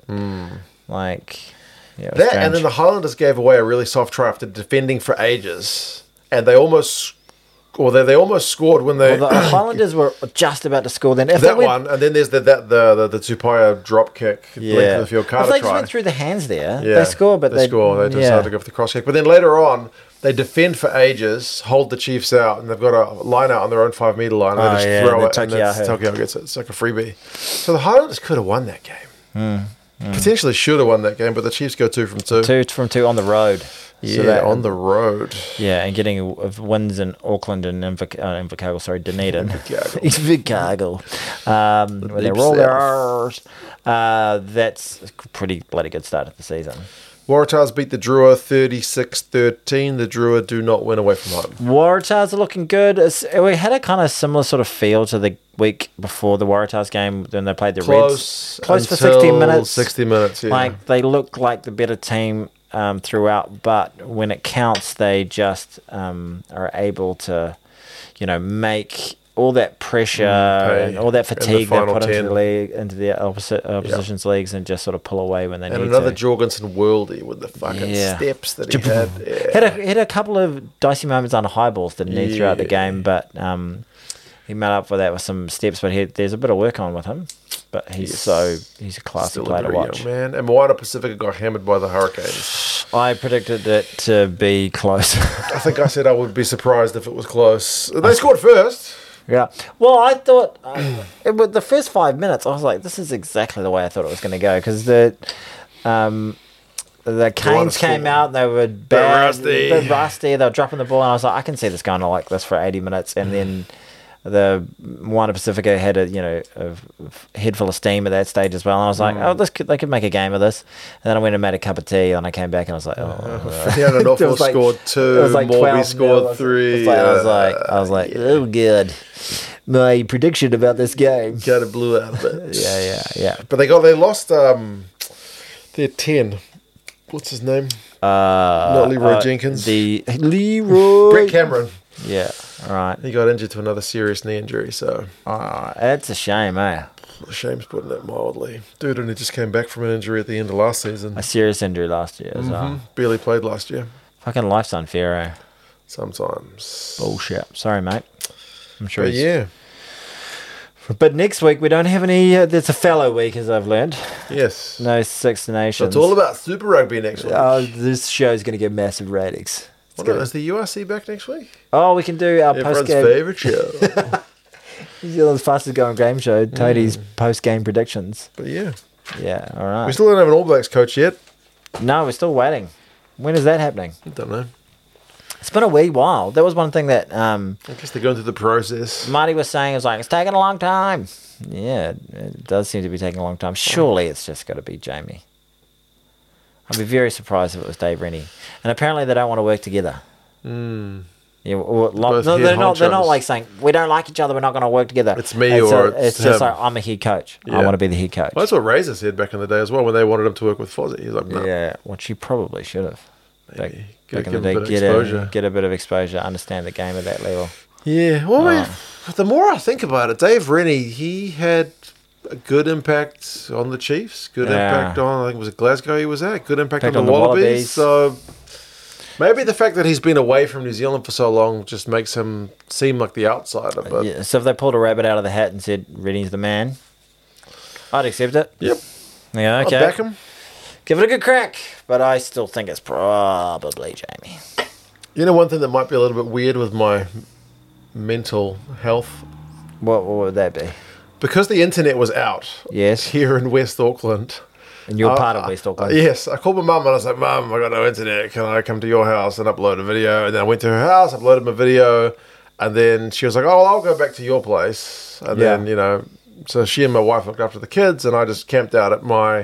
Like, yeah, it was That strange. and then the Highlanders gave away a really soft try after defending for ages, and they almost, or they, they almost scored when they Well, the Highlanders were just about to score. Then if that they went, one, and then there's the that the the, the Tupaya drop kick, length yeah, of the field if Carter they just try. went through the hands there, Yeah, they score. But they, they score. They decided yeah. to go for the cross kick, but then later on. They defend for ages, hold the Chiefs out, and they've got a line out on their own five metre line. And Oh, they just yeah, throw the it, and that's, Takiaho. Tokyo gets it. It's like a freebie. So the Highlanders could have won that game. Potentially should have won that game, but the Chiefs go two from two. two from two on the road. Yeah, So that- on the road. Yeah, and getting of wins in Auckland and Inverc- uh, Invercargill, sorry, Dunedin. Invercargill. Invercargill. Um, when they deep roll their south. R's. Uh, that's a pretty bloody good start of the season. Waratahs beat the Drua thirty-six thirteen. The Drua do not win away from home. Waratahs are looking good. It's, we had a kind of similar sort of feel to the week before the Waratahs game when they played the Close. Reds. Close for until sixty minutes. sixty minutes, yeah. Like, they look like the better team um, throughout, but when it counts, they just um, are able to, you know, make all that pressure pay and all that in the fatigue they final put into ten. the league, into the opposite opposition's leagues, and just sort of pull away when they and need another to. Jorgensen worldie with the fucking Yeah. steps that he had. Yeah. Had a had a couple of dicey moments on high balls, didn't he, throughout the Yeah. game? But um, he made up for that with some steps. But he, there's a bit of work on with him. But he's Yes. so he's a classy Still a player to very young watch. man. And Moana Pacifica got hammered by the Hurricanes. I predicted it to be close. I think I said I would be surprised if it was close. They scored first. Yeah. Well, I thought uh, it, with the first five minutes, I was like, "This is exactly the way I thought it was going to go." Because the um, the Canes score. came out, they were bad, rusty. bit rusty. They were dropping the ball, and I was like, "I can see this going on like this for eighty minutes." And then the Moana Pacifica had a you know a head full of steam at that stage as well. And I was like, "Oh, this could, they could make a game of this." And then I went and made a cup of tea, and I came back and I was like, "Oh." Fiona It Norfolk was like- scored two. it was like Morby twelve nil. scored three. I was like, I was like, uh, I was like, oh, good. My prediction about this game. Kind of blew out a bit. Yeah, yeah, yeah. But they got they lost um their ten. What's his name? Uh, Not Leroy uh, Jenkins. The Leroy. Brett Cameron. Yeah. All right. He got injured to another serious knee injury, so Uh, that's a shame, eh? shame's putting it mildly. Dude, and he just came back from an injury at the end of last season. A serious injury last year as well. Barely played last year. Fucking life's unfair, eh? Sometimes. Bullshit. Sorry, mate. I'm sure. But he's- yeah. But next week we don't have any. Uh, it's a fallow week, as I've learned. Yes. No Six So Nations. it's all about Super Rugby next week. Oh, this show's going to get massive ratings. It's Well, gonna- is the U R C back next week? Oh, we can do our post Everyone's game. favourite show. New Zealand's fastest going game show. Toadie's post game predictions. But yeah. Yeah, all We right. still don't have an All Blacks coach yet. No, we're still waiting. When is that happening? I don't know. It's been a wee while. That was one thing that um, I guess they're going through the process. Marty was saying. It was like, it's taking a long time. Yeah, it does seem to be taking a long time. Surely it's just got to be Jamie. I'd be very surprised if it was Dave Rennie. And apparently they don't want to work together. Mm. Yeah, or, lo- Both no, head they're not. They're not honchos. like saying we don't like each other. We're not going to work together. It's me it's or a- it's it's just him. like I'm a head coach. I Yeah. want to be the head coach. Well, that's what Razor said back in the day as well when they wanted him to work with Fozzie. He was like, no. Yeah, well, she probably should have. Back, Maybe. back Give in the him day, a bit of get exposure. a, get a bit of exposure, understand the game at that level. Yeah, well, I mean, Oh. the more I think about it, Dave Rennie, he had a good impact on the Chiefs, good Yeah. impact on, I think it was it Glasgow he was at, good impact Impact on the on the Wallabies. Wallabies. So Maybe the fact that he's been away from New Zealand for so long just makes him seem like the outsider. But Yeah, so if they pulled a rabbit out of the hat and said, Redding's the man, I'd accept it. yep, Yeah, I'll okay. back him. Give it a good crack. But I still think it's probably Jamie. You know, one thing that might be a little bit weird with my mental health, What, what would that be? because the internet was out Yes. here in West Auckland. And you're Uh, part of West Auckland. Uh, yes, I called my mum and I was like, Mum, I got no internet. Can I come to your house and upload a video? And then I went to her house, uploaded my video, and then she was like, oh, I'll go back to your place. And Yeah. then, you know, so she and my wife looked after the kids, and I just camped out at my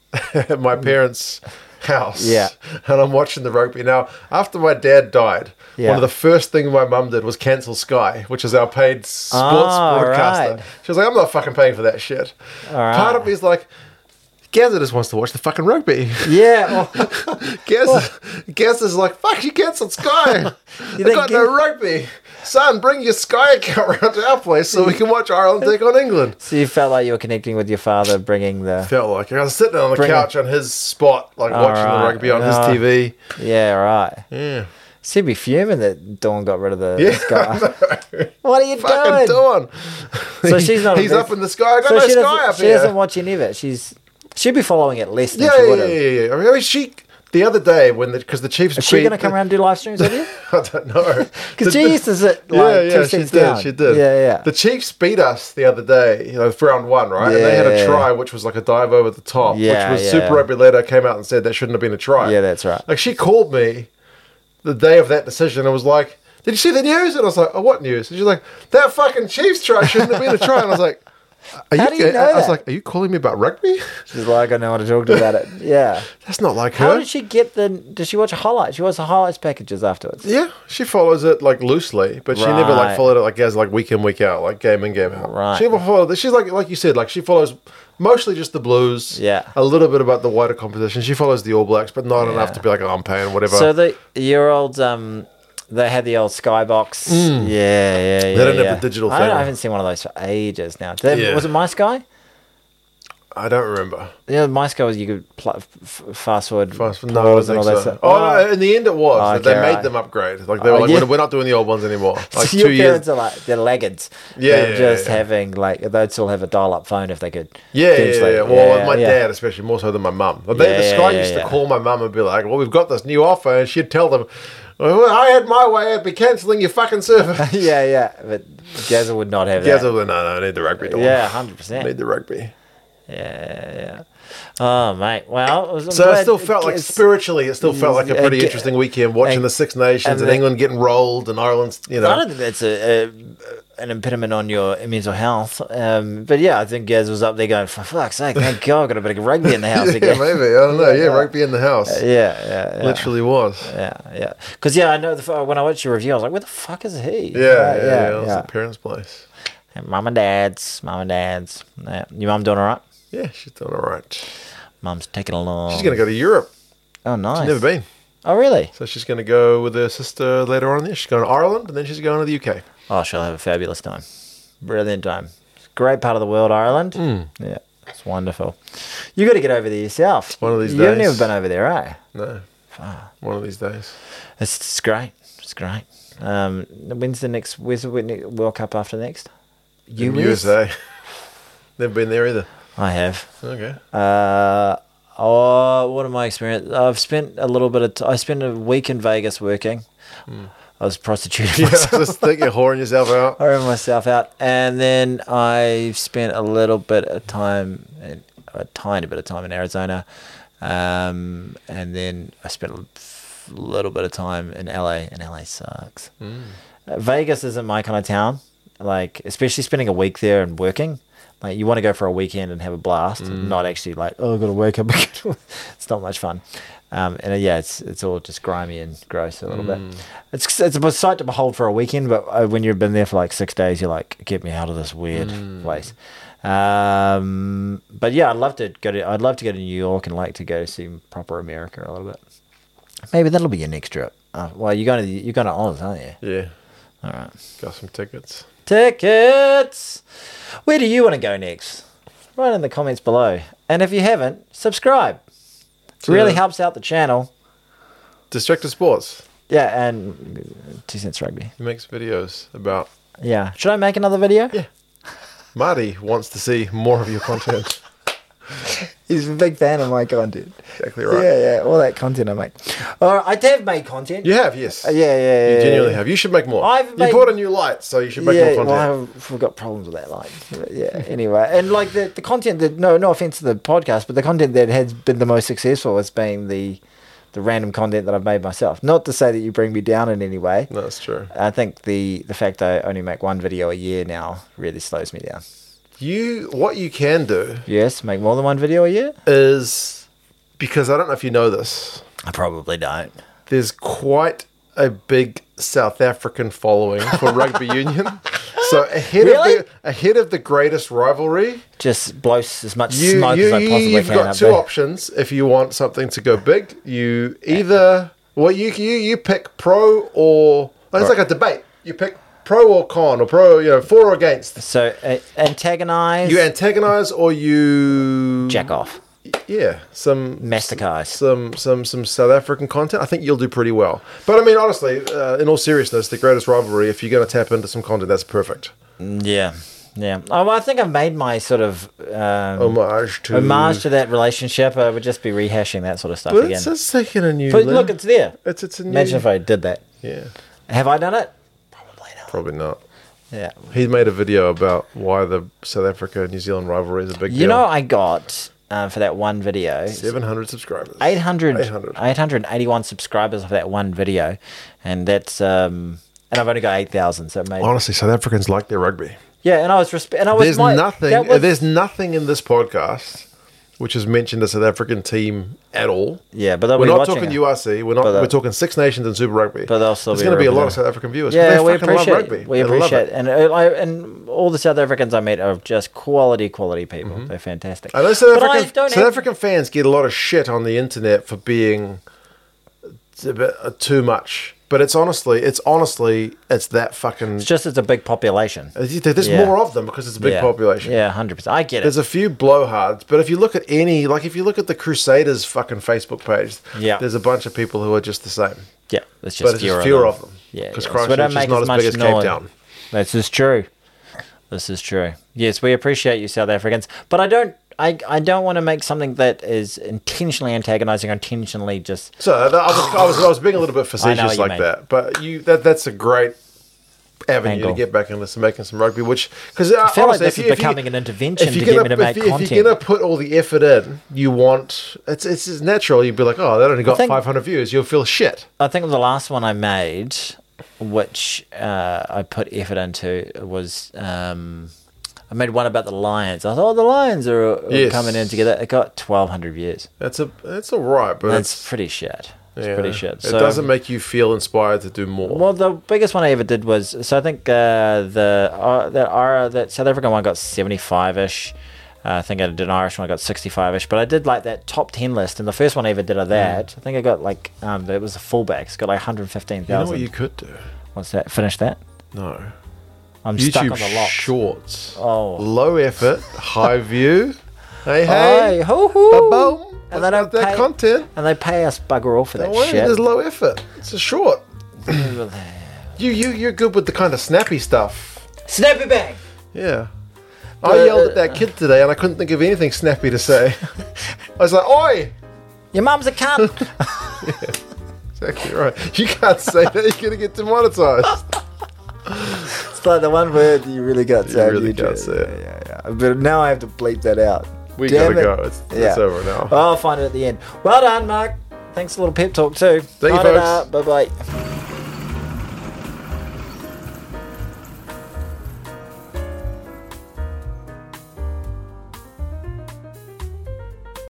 at my parents' house. Yeah. And I'm watching the rugby. Now, after my dad died, Yeah. one of the first things my mum did was cancel Sky, which is our paid sports Oh, broadcaster. right. She was like, I'm not fucking paying for that shit. All right. Part of me is like, Gazza just wants to watch the fucking rugby. Yeah. Well, Gaz, Gaz is like, fuck, you cancelled Sky. I think got Gaz- no rugby. Son, bring your Sky account around to our place so we can watch Ireland take on England. so you felt like you were connecting with your father, bringing the... Felt like I was sitting on the Bring couch on his spot, like All watching right. the rugby on Oh. his T V. Yeah, right. Yeah. So you'd be fuming that Dawn got rid of the, Yeah, the Sky. What are you Fucking doing? Dawn. So she's not... He's up in the sky. I got so no she Sky doesn't, up she here. doesn't watch any of it. She's... She'd be following it less than Yeah, she yeah, would yeah, have. yeah, yeah. I mean, I mean, she... The other day, when the because the Chiefs Is she beat- going to come around and do live streams with you? I don't know. Because The- she used to sit like yeah, two yeah, she seats did. down. She did. Yeah, yeah. The Chiefs beat us the other day, you know, for round one, right? And they had a Yeah. try, which was like a dive over the top, Yeah, which was yeah. Super Rugby later came out and said that shouldn't have been a try. Yeah, that's right. Like she called me the day of that decision and was like, "Did you see the news?" And I was like, "Oh, what news?" And she's like, "That fucking Chiefs try shouldn't have been a try." And I was like, "Are How do you know I was that? like, "Are you calling me about rugby?" She's like, I know how to talk to you about it. Yeah. That's not like How her. did she get the... Does she watch a highlight? She watches the highlights packages afterwards. Yeah, she follows it like loosely, but she never like Right. followed it like as like week in week out, like game in game out. Right. She never followed it. She's like like you said, like she follows mostly just the Blues. Yeah. A little bit about the wider competition. She follows the All Blacks, but not Yeah. enough to be like, oh, I'm paying whatever. So the your old um, they had the old Skybox. Yeah, yeah, yeah. They don't have yeah. the digital I, thing. don't- I haven't seen one of those for ages now. Did they- Yeah. Was it My Sky? I don't remember. Yeah, My Sky was you could pl- f- f- fast forward, Fast, pause no, I don't and think all that so. stuff. Oh, no, in the end it was. Oh, that they okay, made right. them upgrade. Like they were Oh, like, yeah. we're, we're not doing the old ones anymore. Like So two your years. parents are like they're laggards. Yeah, They're yeah, just yeah. having like they'd still have a dial-up phone if they could. Yeah, yeah, potentially. yeah. Well, Yeah, my yeah. dad, especially more so than my mum. Like, they, Yeah, the yeah, Sky yeah, used yeah. to call my mum and be like, "Well, we've got this new offer," and she'd tell them, "Well, I had my way. I'd be cancelling your fucking service." yeah, yeah. But Gazza would not have that. Guys, no, no, I need the rugby. Dawn. Yeah, hundred I percent. need the rugby. Yeah, yeah. Oh, mate. Well, it was, I'm So it glad still felt like it's- spiritually, it still felt like a Yeah, pretty ge- interesting weekend watching and- the Six Nations and and, the- England getting rolled and Ireland's, you I know. don't think that's a, a an impediment on your mental health. Um, but yeah, I think Gaz was up there going, for fuck's sake, thank God, I've got a bit of rugby in the house Yeah, again. maybe. I don't know. Yeah, Yeah. rugby in the house. Yeah, yeah, yeah. Literally was. Yeah, yeah. Because yeah, I know the f- when I watched your review, I was like, "Where the fuck is he?" Yeah, Right, yeah, yeah. It was yeah. at parents' place. And Mum and Dad's, Mum and Dad's. Yeah. Your mum doing all right? Yeah, she's doing all right. Mum's taking along. She's going to go to Europe. Oh, nice. She's never been. Oh, really? So she's going to go with her sister later on in the year. She's going to Ireland and then she's going to the U K. Oh, she'll have a fabulous time. Brilliant time. Great part of the world, Ireland. Mm. Yeah, it's wonderful. You got to get over there yourself. One of these You've days. never been over there, eh? No. One of these days. It's, it's great. It's great. Um, when's the next? Where's the World Cup after next? In U S A. Never been there either. I have. Okay. Uh, oh, what am I experiencing? I've spent a little bit of. T- I spent a week in Vegas working. I was prostituting Yeah, myself. just think you're whoring yourself out. I ran myself out, and then I spent a little bit of time, in, a tiny bit of time in Arizona, um, and then I spent a f- little bit of time in L A, and L A sucks. Mm. Uh, Vegas isn't my kind of town, like especially spending a week there and working. Like you want to go for a weekend and have a blast, and not actually like, oh, I've got to wake up. It's not much fun. Um, and uh, yeah, it's it's all just grimy and gross a little bit. It's it's a sight to behold for a weekend, but uh, when you've been there for like six days, you're like, get me out of this weird place. Um, but yeah, I'd love to go to I'd love to go to New York and like to go see proper America a little bit. Maybe that'll be your next trip. Uh, well, you're going to you're going to Oz, aren't you? Yeah. All right. Got some tickets. Tickets. Where do you want to go next? Write in the comments below. And if you haven't, subscribe. It really To- helps out the channel. Distracted Sports. Yeah, and Two Cents Rugby. He makes videos about. Yeah. Should I make another video? Yeah. Marty wants to see more of your content. He's a big fan of my content. Exactly right. Yeah, yeah, all that content I make. All right, I have made content. You have, yes. Uh, yeah, yeah, You yeah, genuinely yeah. have. You should make more. I've you made- bought a new light, so you should make yeah, more content. well, I've we've got problems with that light. But yeah, anyway. And like the, the content that, no no offense to the podcast, but the content that has been the most successful has been the the random content that I've made myself. Not to say that you bring me down in any way. No, that's true. I think the, the fact I only make one video a year now really slows me down. You, what you can do Yes, make more than one video a year? is, because I don't know if you know this, I probably don't. there's quite a big South African following for rugby union. So ahead Really? of the ahead of the greatest rivalry, Just blows as much you, smoke you, as I you possibly you've can got up two there. options if you want something to go big. You either well you you you pick pro or oh, it's like a debate. You pick pro or con or pro, you know, for or against. So uh, antagonize, You antagonize or you jack off, Yeah, some masticaise. some some some South African content. I think you'll do pretty well. But I mean, honestly, uh, in all seriousness, the greatest rivalry. If you're going to tap into some content, that's perfect. Yeah, yeah. Oh, well, I think I've made my sort of um, Homage to homage to that relationship. I would just be rehashing that sort of stuff But again. it's, it's taking a new. But level. look, it's there. it's it's a new. Imagine if I did that. yeah, Have I done it? Probably not. probably not. Yeah. He made a video about why the South Africa New Zealand rivalry is a big You deal. know, I got uh, for that one video seven hundred subscribers. eight hundred, eight hundred. eight hundred eighty-one subscribers of that one video, and that's um, and I've only got eight thousand. So it made Honestly, South Africans like their rugby. yeah, and I was resp- and I was There's my, nothing. that was- There's nothing in this podcast which has mentioned a South African team at all. yeah, but they'll We're be not watching talking it. U R C. We're not. But, uh, we're talking Six Nations and Super Rugby. But they'll still There's be going to be a lot of represented. South African viewers. Yeah, they we fucking love appreciate rugby. we They love appreciate it. and uh, I, and all the South Africans I met are just quality quality people. They're fantastic. I know South But I African, don't South have- African fans get a lot of shit on the internet for being a bit, uh, too much. But it's honestly, it's honestly, it's that fucking. It's just it's a big population. There's Yeah. more of them because it's a big yeah. population. Yeah, hundred percent. I get it. There's a few blowhards, but if you look at any, like if you look at the Crusaders fucking Facebook page, Yeah. there's a bunch of people who are just the same. Yeah, it's just But it's fewer, just fewer of of them. them. Yeah, Because yeah. Christchurch we don't is make not as as much big as Cape noise. Town. This is true. This is true. Yes, we appreciate you, South Africans, but I don't. I, I don't want to make something that is intentionally antagonizing or intentionally just. So I was, I was, I was being a little bit I know facetious what you like mean. that, but you that that's a great avenue Angle. to get back into some, making some rugby. Which because I feel like this is becoming an intervention to get me to make if, you, if content. you're gonna put all the effort in, you want it's it's, it's natural. You'd be like, oh, that only got think- five hundred views. You'll feel shit. I think the last one I made, which uh, I put effort into, was um, I made one about the Lions. I thought, oh, the Lions are, are Yes. coming in together. It got twelve hundred views. That's a that's all right, but That's it's pretty shit. It's yeah, pretty shit. It So, doesn't make you feel inspired to do more. Well, the biggest one I ever did was so I think uh, the uh, that our that South African one got seventy five ish. Uh, I think I did an Irish one. I got sixty five ish. But I did like that top ten list, and the first one I ever did of that, I think I got like um, it was a fullback. It's got like one hundred fifteen you know thousand. what you could do? What's that? Finish that. No. I'm stuck YouTube on the lock. shorts. Oh. Low effort, high view. Hey, hey. Hey, hoo hoo. Ba-boom. And they Let's don't get that pay, content. and they pay us bugger all for that Don't worry, shit. there's low effort. It's a short. You, you, you're good with the kind of snappy stuff. Snappy bang. Yeah. I yelled at that kid today and I couldn't think of anything snappy to say. I was like, oi! Your mum's a cunt. Exactly right. You can't say that, you're going to get demonetized. It's like the one word you really got to You really can't say it. Yeah, yeah, yeah. But now I have to bleep that out. We Damn gotta it. go. It's, Yeah. it's over now. I'll find it at the end. Well done, Mark. Thanks a little pep talk too. Thank you, folks. Bye bye.